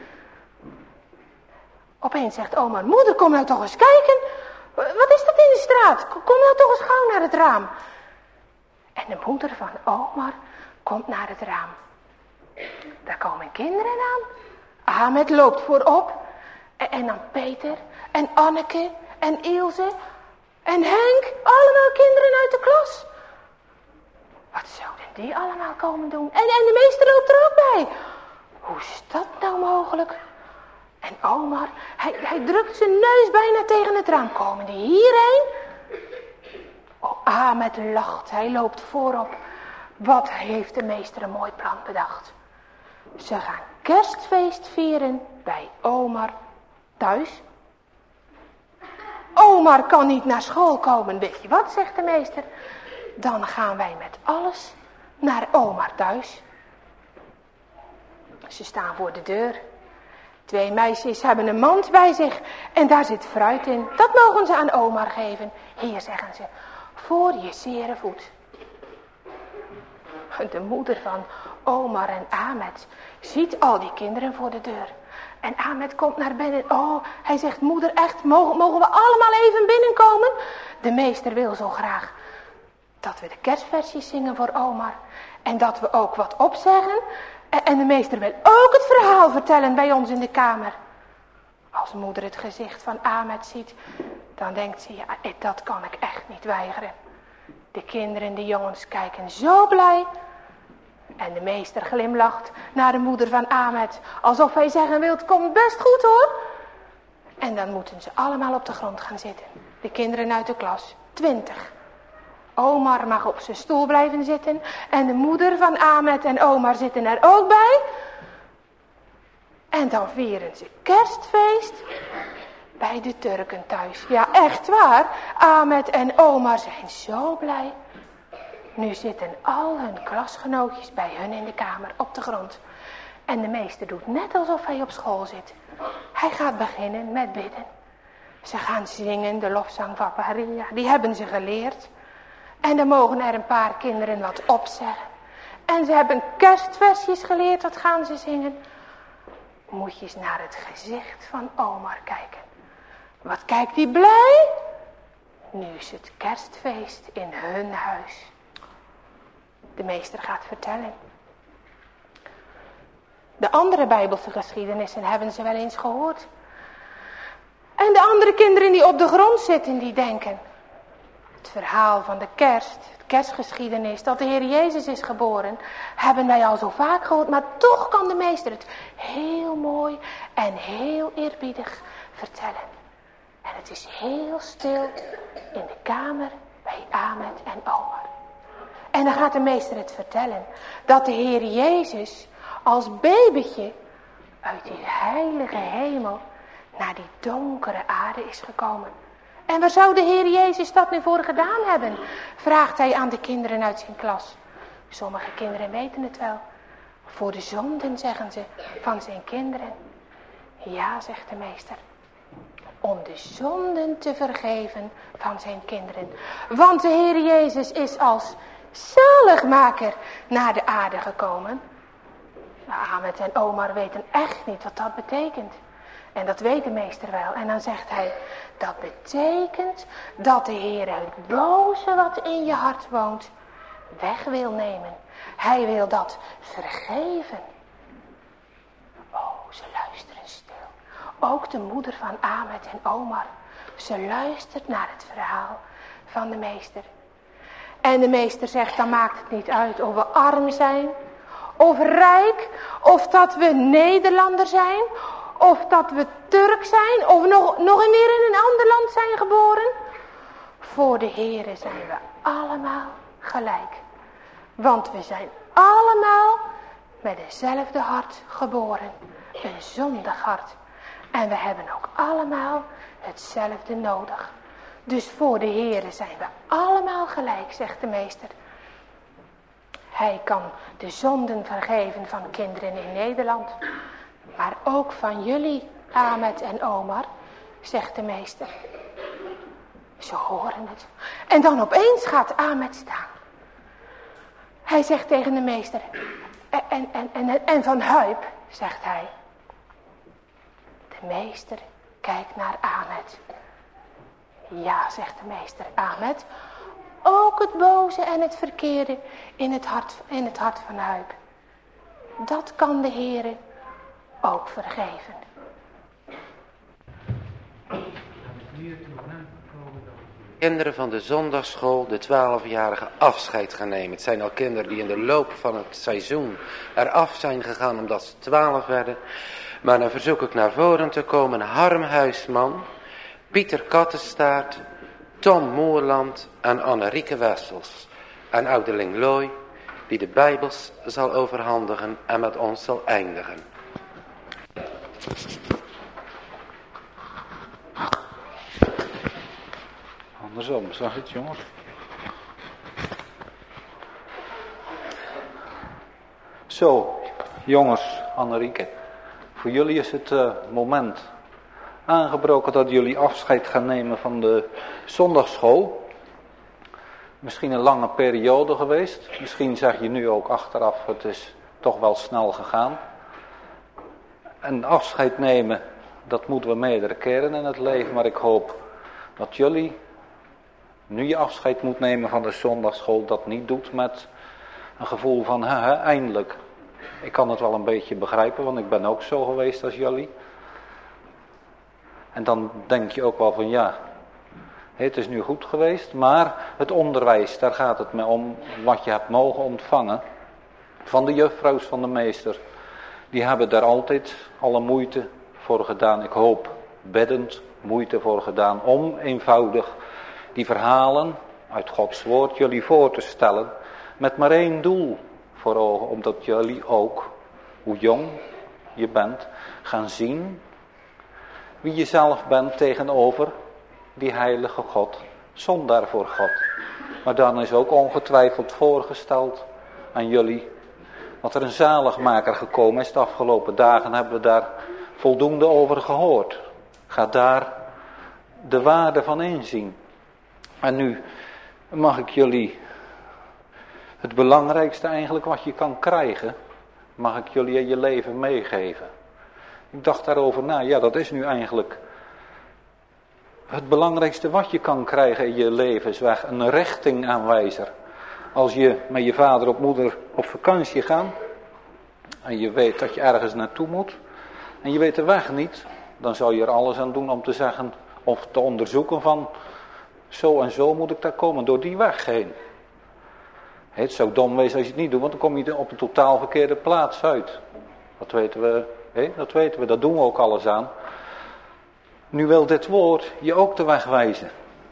Opeens zegt Omar, moeder, kom nou toch eens kijken. Wat is dat in de straat? Kom nou toch eens gauw naar het raam. En de moeder van Omar komt naar het raam. Daar komen kinderen aan. Amet loopt voorop. En, en dan Peter en Anneke en Ilse. En Henk, allemaal kinderen uit de klas. Wat zouden die allemaal komen doen? En, en de meester loopt er ook bij. Hoe is dat nou mogelijk? En Omar, hij, hij drukt zijn neus bijna tegen het raam. Komen die hierheen? Oh, Ahmed lacht, hij loopt voorop. Wat heeft de meester een mooi plan bedacht. Ze gaan kerstfeest vieren bij Omar thuis. Omar kan niet naar school komen, weet je wat, zegt de meester. Dan gaan wij met alles naar Omar thuis. Ze staan voor de deur. Twee meisjes hebben een mand bij zich en daar zit fruit in. Dat mogen ze aan Omar geven. Hier, zeggen ze, voor je zere voet. De moeder van Omar en Ahmed ziet al die kinderen voor de deur. En Ahmed komt naar binnen. Oh, hij zegt, moeder, echt, mogen, mogen we allemaal even binnenkomen? De meester wil zo graag dat we de kerstversies zingen voor Omar. En dat we ook wat opzeggen. En de meester wil ook het verhaal vertellen bij ons in de kamer. Als moeder het gezicht van Ahmed ziet, dan denkt ze, ja, dat kan ik echt niet weigeren. De kinderen, de jongens kijken zo blij. En de meester glimlacht naar de moeder van Ahmed, alsof hij zeggen wil, het komt best goed hoor. En dan moeten ze allemaal op de grond gaan zitten. De kinderen uit de klas, twintig. Omar mag op zijn stoel blijven zitten. En de moeder van Ahmed en Omar zitten er ook bij. En dan vieren ze kerstfeest bij de Turken thuis. Ja, echt waar. Ahmed en Omar zijn zo blij. Nu zitten al hun klasgenootjes bij hun in de kamer op de grond. En de meester doet net alsof hij op school zit. Hij gaat beginnen met bidden. Ze gaan zingen, de lofzang van Maria. Die hebben ze geleerd. En dan mogen er een paar kinderen wat opzeggen. En ze hebben kerstversjes geleerd, dat gaan ze zingen. Moet je eens naar het gezicht van Omar kijken. Wat kijkt hij blij? Nu is het kerstfeest in hun huis. De meester gaat vertellen. De andere Bijbelse geschiedenissen hebben ze wel eens gehoord. En de andere kinderen die op de grond zitten, die denken. Het verhaal van de kerst, de kerstgeschiedenis, dat de Heer Jezus is geboren, hebben wij al zo vaak gehoord. Maar toch kan de meester het heel mooi en heel eerbiedig vertellen. En het is heel stil in de kamer bij Ahmed en Omar. En dan gaat de meester het vertellen. Dat de Heer Jezus als babytje uit die heilige hemel naar die donkere aarde is gekomen. En waar zou de Heer Jezus dat nu voor gedaan hebben? Vraagt hij aan de kinderen uit zijn klas. Sommige kinderen weten het wel. Voor de zonden, zeggen ze, van zijn kinderen. Ja, zegt de meester. Om de zonden te vergeven van zijn kinderen. Want de Heer Jezus is als zaligmaker naar de aarde gekomen. Ahmed en Omar weten echt niet wat dat betekent. En dat weet de meester wel. En dan zegt hij, dat betekent dat de Heer het boze wat in je hart woont, weg wil nemen. Hij wil dat vergeven. Oh, ze luisteren stil. Ook de moeder van Ahmed en Omar. Ze luistert naar het verhaal van de meester. En de meester zegt, dan maakt het niet uit of we arm zijn, of rijk, of dat we Nederlander zijn, of dat we Turk zijn, of nog, nog een keer in een ander land zijn geboren. Voor de Heere zijn we allemaal gelijk. Want we zijn allemaal met dezelfde hart geboren. Een zondig hart. En we hebben ook allemaal hetzelfde nodig. Dus voor de Heere zijn we allemaal gelijk, zegt de meester. Hij kan de zonden vergeven van kinderen in Nederland. Maar ook van jullie, Ahmed en Omar, zegt de meester. Ze horen het. En dan opeens gaat Ahmed staan. Hij zegt tegen de meester. En, en, en, en van Huip, zegt hij. De meester kijkt naar Ahmed. Ja, zegt de meester, Ahmed. Ook het boze en het verkeerde in het hart, in het hart van Huip. Dat kan de Heere ook vergeven. Dan is nu het moment gekomen dat we kinderen van de zondagschool, de twaalfjarige, afscheid gaan nemen. Het zijn al kinderen die in de loop van het seizoen eraf zijn gegaan omdat ze twaalf werden. Maar dan verzoek ik naar voren te komen Harm Huisman, Pieter Kattenstaart, Tom Moerland en Annerieke Wessels. En ouderling Looy, die de Bijbels zal overhandigen en met ons zal eindigen. Andersom, zag je het, jongens? Zo, jongens, Annerieke. Voor jullie is het uh, moment aangebroken dat jullie afscheid gaan nemen van de zondagsschool. Misschien een lange periode geweest. Misschien zeg je nu ook achteraf, het is toch wel snel gegaan. En afscheid nemen, dat moeten we meerdere keren in het leven. Maar ik hoop dat jullie, nu je afscheid moet nemen van de zondagsschool, dat niet doet met een gevoel van, hè, hè, eindelijk. Ik kan het wel een beetje begrijpen, want ik ben ook zo geweest als jullie. En dan denk je ook wel van, ja, het is nu goed geweest, maar het onderwijs, daar gaat het me om, wat je hebt mogen ontvangen van de juffrouws van de meester. Die hebben daar altijd alle moeite voor gedaan, ik hoop beddend moeite voor gedaan, om eenvoudig die verhalen uit Gods woord jullie voor te stellen, met maar één doel voor ogen, omdat jullie ook, hoe jong je bent, gaan zien wie je zelf bent tegenover die heilige God, zondaar voor God. Maar dan is ook ongetwijfeld voorgesteld aan jullie dat er een zaligmaker gekomen is. De afgelopen dagen hebben we daar voldoende over gehoord. Ga daar de waarde van inzien. En nu mag ik jullie het belangrijkste eigenlijk wat je kan krijgen, mag ik jullie in je leven meegeven. Ik dacht daarover na, ja, dat is nu eigenlijk het belangrijkste wat je kan krijgen in je levensweg, een richtingaanwijzer. Als je met je vader of moeder op vakantie gaat en je weet dat je ergens naartoe moet en je weet de weg niet, dan zou je er alles aan doen om te zeggen of te onderzoeken van zo en zo moet ik daar komen, door die weg heen. Het zou dom wezen als je het niet doet, want dan kom je op een totaal verkeerde plaats uit. Dat weten we, he, dat weten we, dat doen we ook alles aan. Nu wil dit woord je ook de weg wijzen.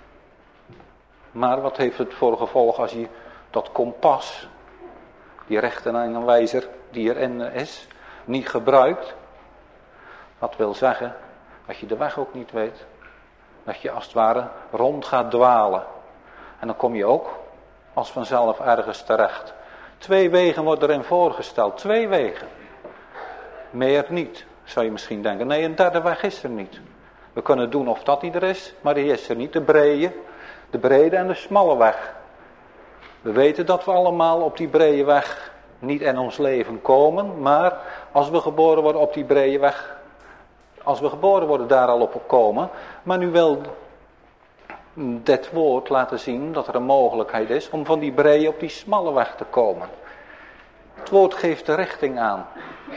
Maar wat heeft het voor gevolg als je dat kompas, die rechtenaanwijzer die erin is, niet gebruikt? Dat wil zeggen, dat je de weg ook niet weet. Dat je als het ware rond gaat dwalen. En dan kom je ook als vanzelf ergens terecht. Twee wegen worden erin voorgesteld. Twee wegen. Meer niet, zou je misschien denken. Nee, een derde weg is er niet. We kunnen doen of dat die er is, maar die is er niet. De brede, de brede en de smalle weg. We weten dat we allemaal op die brede weg niet in ons leven komen. Maar als we geboren worden op die brede weg, als we geboren worden daar al op komen. Maar nu wil dit woord laten zien dat er een mogelijkheid is om van die brede op die smalle weg te komen. Het woord geeft de richting aan.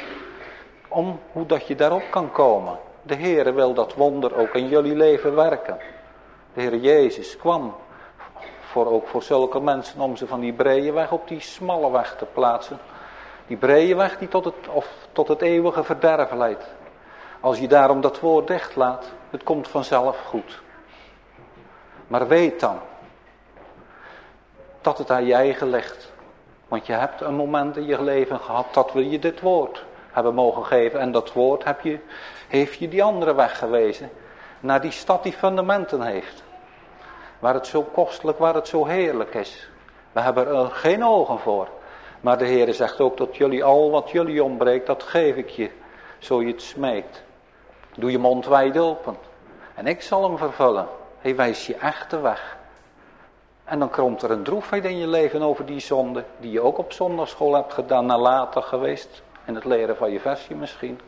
Om hoe dat je daarop kan komen. De Heere wil dat wonder ook in jullie leven werken. De Heere Jezus kwam voor, ook voor zulke mensen om ze van die brede weg op die smalle weg te plaatsen. Die brede weg die tot het, of tot het eeuwige verderf leidt. Als je daarom dat woord dicht laat, het komt vanzelf goed. Maar weet dan dat het aan je eigen ligt. Want je hebt een moment in je leven gehad dat we je dit woord hebben mogen geven. En dat woord heb je, heeft je die andere weg gewezen. Naar die stad die fundamenten heeft. Waar het zo kostelijk, waar het zo heerlijk is. We hebben er geen ogen voor. Maar de Heer zegt ook dat jullie al wat jullie ontbreekt, dat geef ik je. Zo je het smeekt. Doe je mond wijd open. En ik zal hem vervullen. Hij wijst je echt de weg. En dan komt er een droefheid in je leven over die zonde. Die je ook op zondagschool hebt gedaan. Nalatig geweest. In het leren van je versie misschien.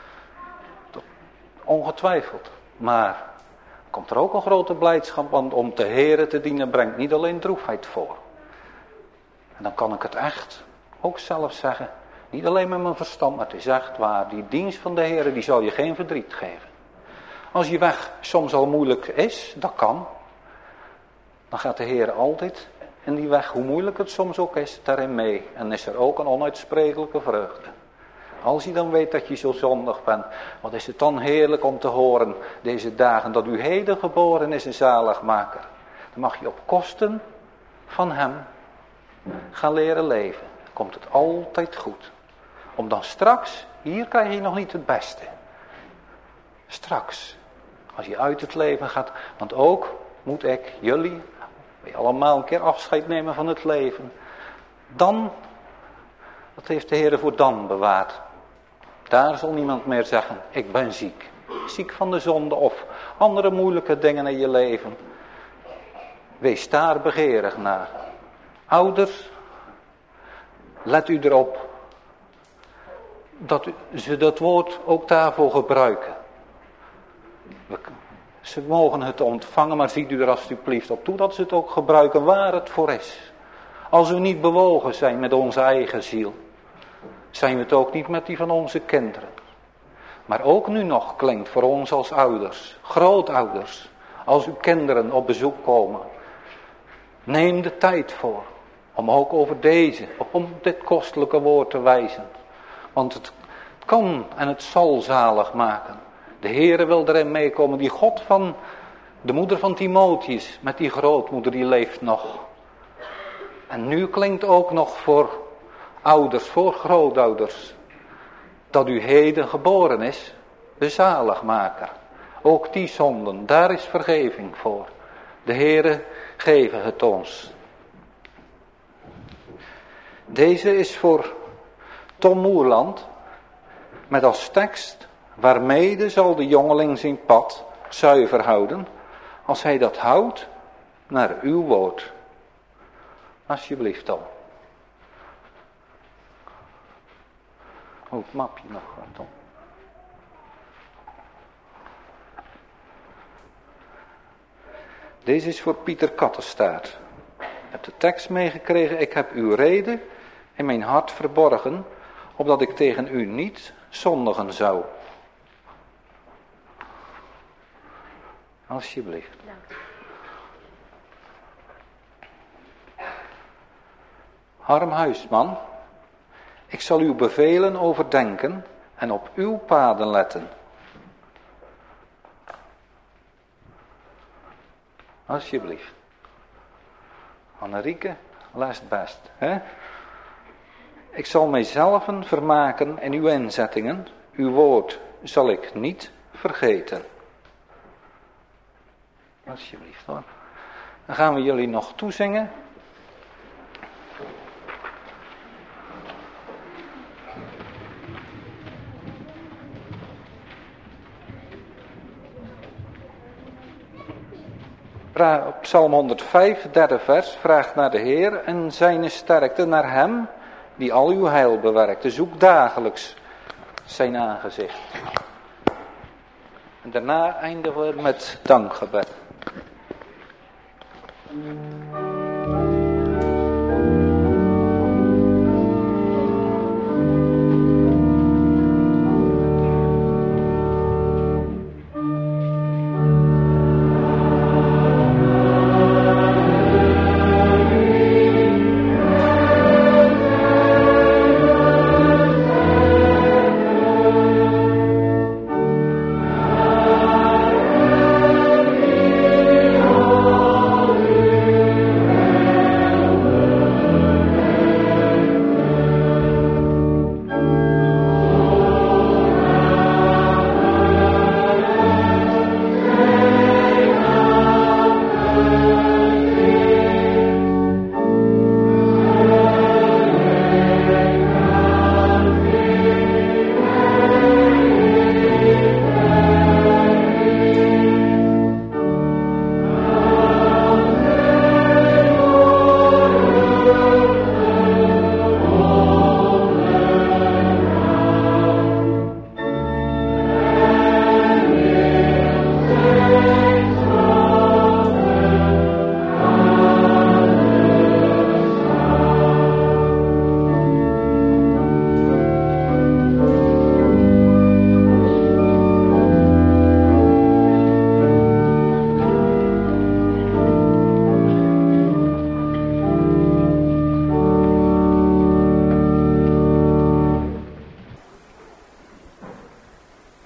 Ongetwijfeld. Maar komt er ook een grote blijdschap. Want om de Heere te dienen brengt niet alleen droefheid voor. En dan kan ik het echt ook zelf zeggen. Niet alleen met mijn verstand, maar het is echt waar. Die dienst van de Heere, die zal je geen verdriet geven. Als je weg soms al moeilijk is, dat kan. dan gaat de Heer altijd in die weg, hoe moeilijk het soms ook is, daarin mee. En is er ook een onuitsprekelijke vreugde. Als je dan weet dat je zo zondig bent, wat is het dan heerlijk om te horen deze dagen, dat u heden geboren is een zaligmaker. Dan mag je op kosten van hem gaan leren leven. Dan komt het altijd goed. Om dan straks, hier krijg je nog niet het beste. Straks, als je uit het leven gaat, want ook moet ik, jullie, wij allemaal een keer afscheid nemen van het leven. Dan, dat heeft de Heer voor dan bewaard. Daar zal niemand meer zeggen, ik ben ziek. Ziek van de zonde of andere moeilijke dingen in je leven. Wees daar begeerig naar. Ouders, let u erop dat u, ze dat woord ook daarvoor gebruiken. Ze mogen het ontvangen, maar ziet u er alsjeblieft op toe dat ze het ook gebruiken waar het voor is. Als we niet bewogen zijn met onze eigen ziel, zijn we het ook niet met die van onze kinderen. Maar ook nu nog klinkt voor ons als ouders, grootouders, als uw kinderen op bezoek komen. Neem de tijd voor om ook over deze, om dit kostelijke woord te wijzen. Want het kan en het zal zalig maken. De Heere wil erin meekomen, die God van de moeder van Timotheus, met die grootmoeder, die leeft nog. En nu klinkt ook nog voor ouders, voor grootouders, dat u heden geboren is, de zaligmaker. Ook die zonden, daar is vergeving voor. De Heere geven het ons. Deze is voor Tom Moerland, met als tekst: waarmede zal de jongeling zijn pad zuiver houden, als hij dat houdt naar uw woord. Alsjeblieft dan. Oh, het mapje nog, Tom. Deze is voor Pieter Kattenstaart. Ik heb de tekst meegekregen: ik heb uw reden in mijn hart verborgen, opdat ik tegen u niet zondigen zou. Alsjeblieft. Harm Huisman, ik zal uw bevelen overdenken en op uw paden letten. Alsjeblieft. Annerieke, leest best. Hè? Ik zal mijzelf vermaken in uw inzettingen. Uw woord zal ik niet vergeten. Alsjeblieft hoor. Dan gaan we jullie nog toezingen. Op Psalm honderdvijf, derde vers, vraagt naar de Heer en zijn sterkte, naar hem die al uw heil bewerkt. Zoek dagelijks zijn aangezicht. En daarna eindigen we met dankgebed.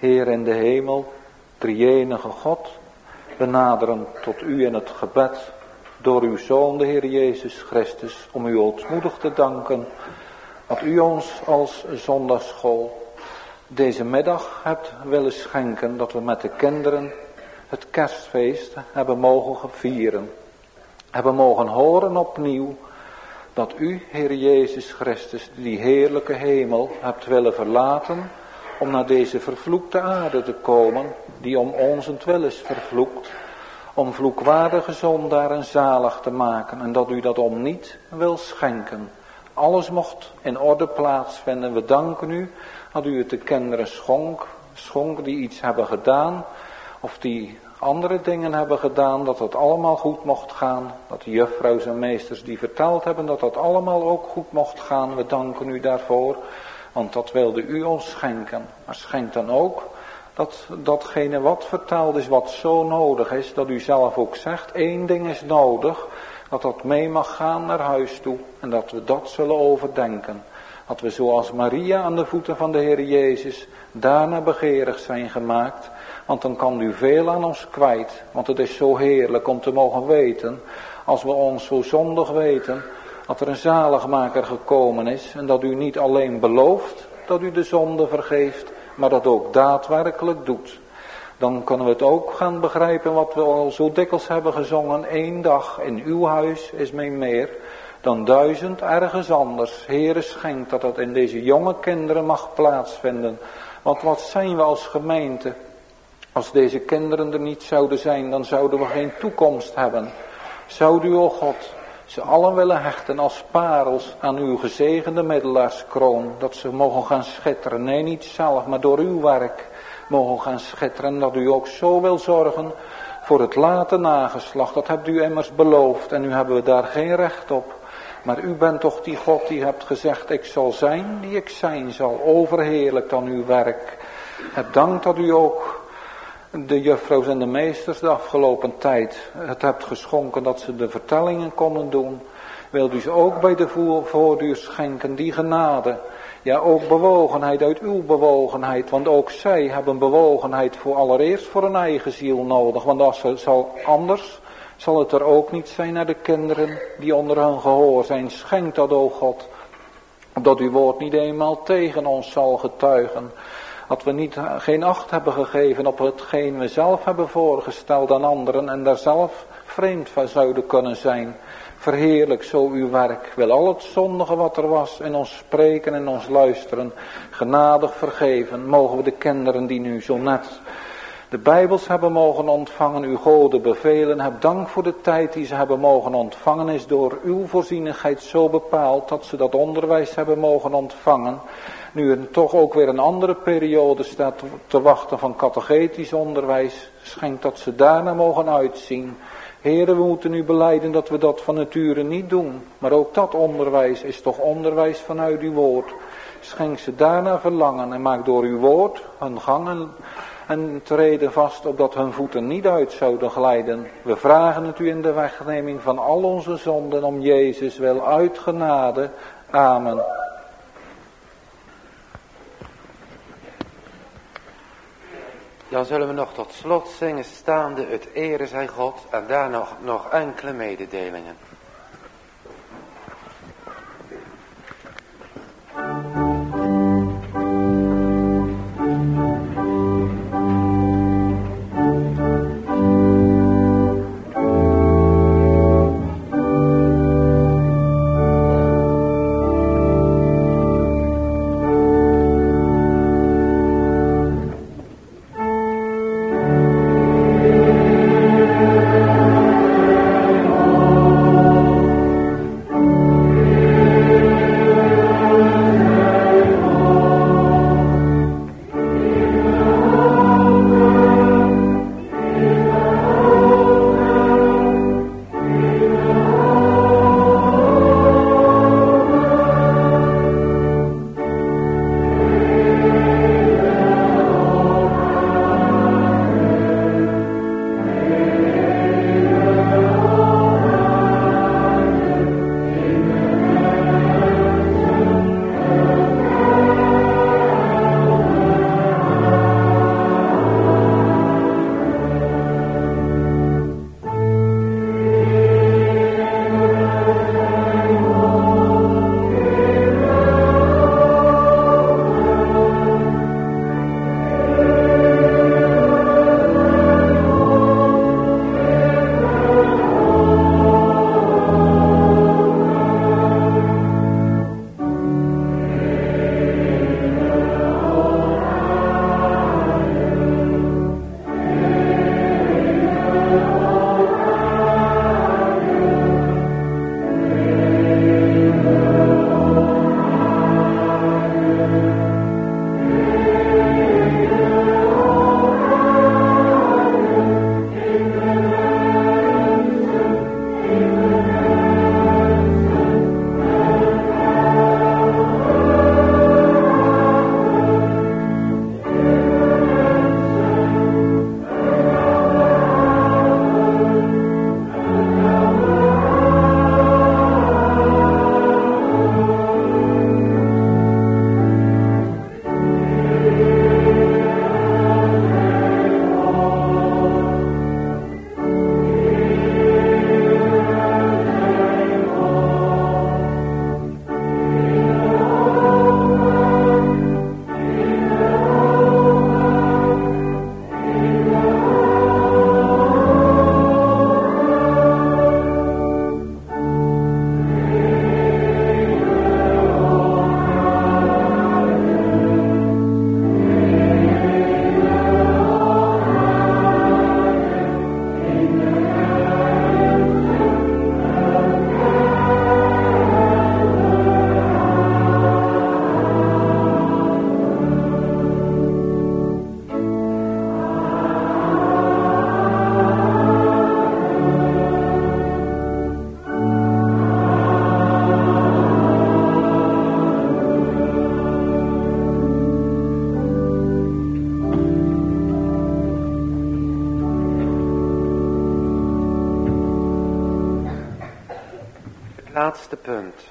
Heer in de hemel, drie-enige God, we naderen tot u in het gebed door uw Zoon, de Heer Jezus Christus, om u ootmoedig te danken dat u ons als zondagsschool deze middag hebt willen schenken, dat we met de kinderen het kerstfeest hebben mogen vieren. Hebben mogen horen opnieuw dat u, Heer Jezus Christus, die heerlijke hemel hebt willen verlaten om naar deze vervloekte aarde te komen, die om onzentwil is vervloekt, om vloekwaardige zondaren zalig te maken, en dat u dat om niet wil schenken. Alles mocht in orde plaatsvinden. We danken u dat u het de kinderen schonk, schonk die iets hebben gedaan, of die andere dingen hebben gedaan, dat het allemaal goed mocht gaan. Dat de juffrouws en meesters die verteld hebben, dat dat allemaal ook goed mocht gaan. We danken u daarvoor, want dat wilde u ons schenken. Maar schenk dan ook dat datgene wat verteld is, wat zo nodig is, dat u zelf ook zegt, één ding is nodig, dat dat mee mag gaan naar huis toe. En dat we dat zullen overdenken. Dat we zoals Maria aan de voeten van de Heer Jezus daarna begeerig zijn gemaakt. Want dan kan u veel aan ons kwijt. Want het is zo heerlijk om te mogen weten, als we ons zo zondig weten, dat er een zaligmaker gekomen is. En dat u niet alleen belooft dat u de zonde vergeeft, maar dat ook daadwerkelijk doet. Dan kunnen we het ook gaan begrijpen wat we al zo dikwijls hebben gezongen. Eén dag in uw huis is mij meer dan duizend ergens anders. Heere, schenk dat dat in deze jonge kinderen mag plaatsvinden. Want wat zijn we als gemeente? Als deze kinderen er niet zouden zijn, dan zouden we geen toekomst hebben. Zou u, o God, ze allen willen hechten als parels aan uw gezegende middelaarskroon. Dat ze mogen gaan schitteren. Nee, niet zelf, maar door uw werk mogen gaan schitteren. Dat u ook zo wil zorgen voor het late nageslacht. Dat hebt u immers beloofd en nu hebben we daar geen recht op. Maar u bent toch die God die hebt gezegd, ik zal zijn die ik zijn zal. Overheerlijk dan uw werk. Het dank dat u ook de juffrouws en de meesters de afgelopen tijd het hebt geschonken dat ze de vertellingen konden doen. Wilt u ze ook bij de voorduur schenken, die genade. Ja, ook bewogenheid uit uw bewogenheid. Want ook zij hebben bewogenheid voor allereerst voor hun eigen ziel nodig. Want als het zal anders, zal het er ook niet zijn naar de kinderen die onder hun gehoor zijn. Schenk dat, o God, dat uw woord niet eenmaal tegen ons zal getuigen. Dat we niet, geen acht hebben gegeven op hetgeen we zelf hebben voorgesteld aan anderen en daar zelf vreemd van zouden kunnen zijn. Verheerlijk zo uw werk. Wil al het zondige wat er was in ons spreken en ons luisteren genadig vergeven. Mogen we de kinderen die nu zo net de Bijbels hebben mogen ontvangen, uw gode bevelen. Heb dank voor de tijd die ze hebben mogen ontvangen. Is door uw voorzienigheid zo bepaald dat ze dat onderwijs hebben mogen ontvangen. Nu er toch ook weer een andere periode staat te wachten van catechetisch onderwijs. Schenk dat ze daarna mogen uitzien. Heren, we moeten nu belijden dat we dat van nature niet doen. Maar ook dat onderwijs is toch onderwijs vanuit uw woord. Schenk ze daarna verlangen en maak door uw woord hun gangen en treden vast, opdat hun voeten niet uit zouden glijden. We vragen het u in de wegneming van al onze zonden om Jezus wil uit genade. Amen. Dan zullen we nog tot slot zingen staande het ere zij God en daar nog, nog enkele mededelingen. Oh laatste punt.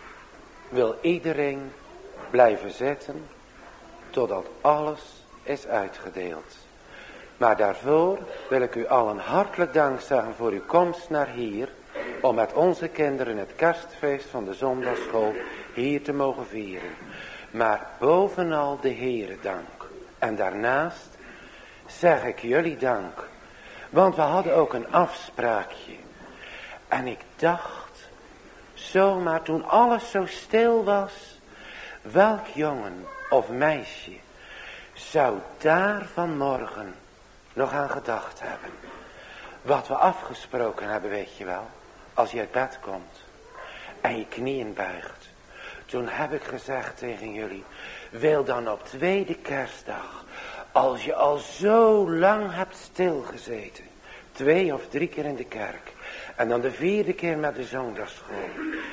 Wil iedereen blijven zitten totdat alles is uitgedeeld. Maar daarvoor wil ik u allen hartelijk dank zeggen voor uw komst naar hier, om met onze kinderen het kerstfeest van de zondagschool hier te mogen vieren. Maar bovenal de Heere dank. En daarnaast zeg ik jullie dank. Want we hadden ook een afspraakje. En ik dacht, zomaar toen alles zo stil was, welk jongen of meisje zou daar vanmorgen nog aan gedacht hebben. Wat we afgesproken hebben, weet je wel. Als je uit bed komt en je knieën buigt. Toen heb ik gezegd tegen jullie, wil dan op tweede kerstdag, als je al zo lang hebt stilgezeten, twee of drie keer in de kerk, en dan de vierde keer met de zondagsschool,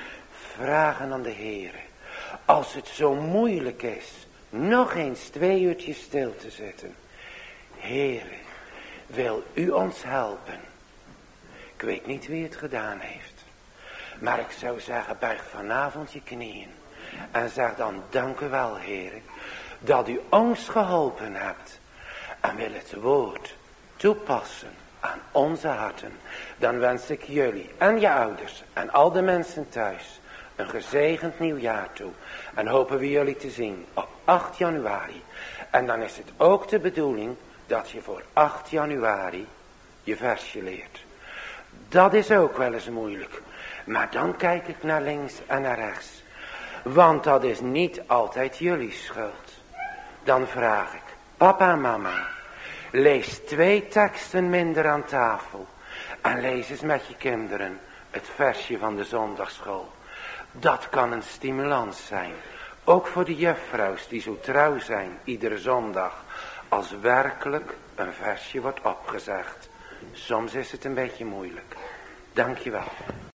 vragen aan de Heere, als het zo moeilijk is, nog eens twee uurtjes stil te zitten. Heere, wil u ons helpen? Ik weet niet wie het gedaan heeft. Maar ik zou zeggen, buig vanavond je knieën. En zeg dan, dank u wel, Heere, dat u ons geholpen hebt. En wil het woord toepassen aan onze harten. Dan wens ik jullie en je ouders en al de mensen thuis een gezegend nieuwjaar toe. En hopen we jullie te zien op acht januari. En dan is het ook de bedoeling dat je voor acht januari je versje leert. Dat is ook wel eens moeilijk. Maar dan kijk ik naar links en naar rechts. Want dat is niet altijd jullie schuld. Dan vraag ik, papa en mama, lees twee teksten minder aan tafel. En lees eens met je kinderen het versje van de zondagsschool. Dat kan een stimulans zijn. Ook voor de juffrouws die zo trouw zijn iedere zondag. Als werkelijk een versje wordt opgezegd. Soms is het een beetje moeilijk. Dank je wel.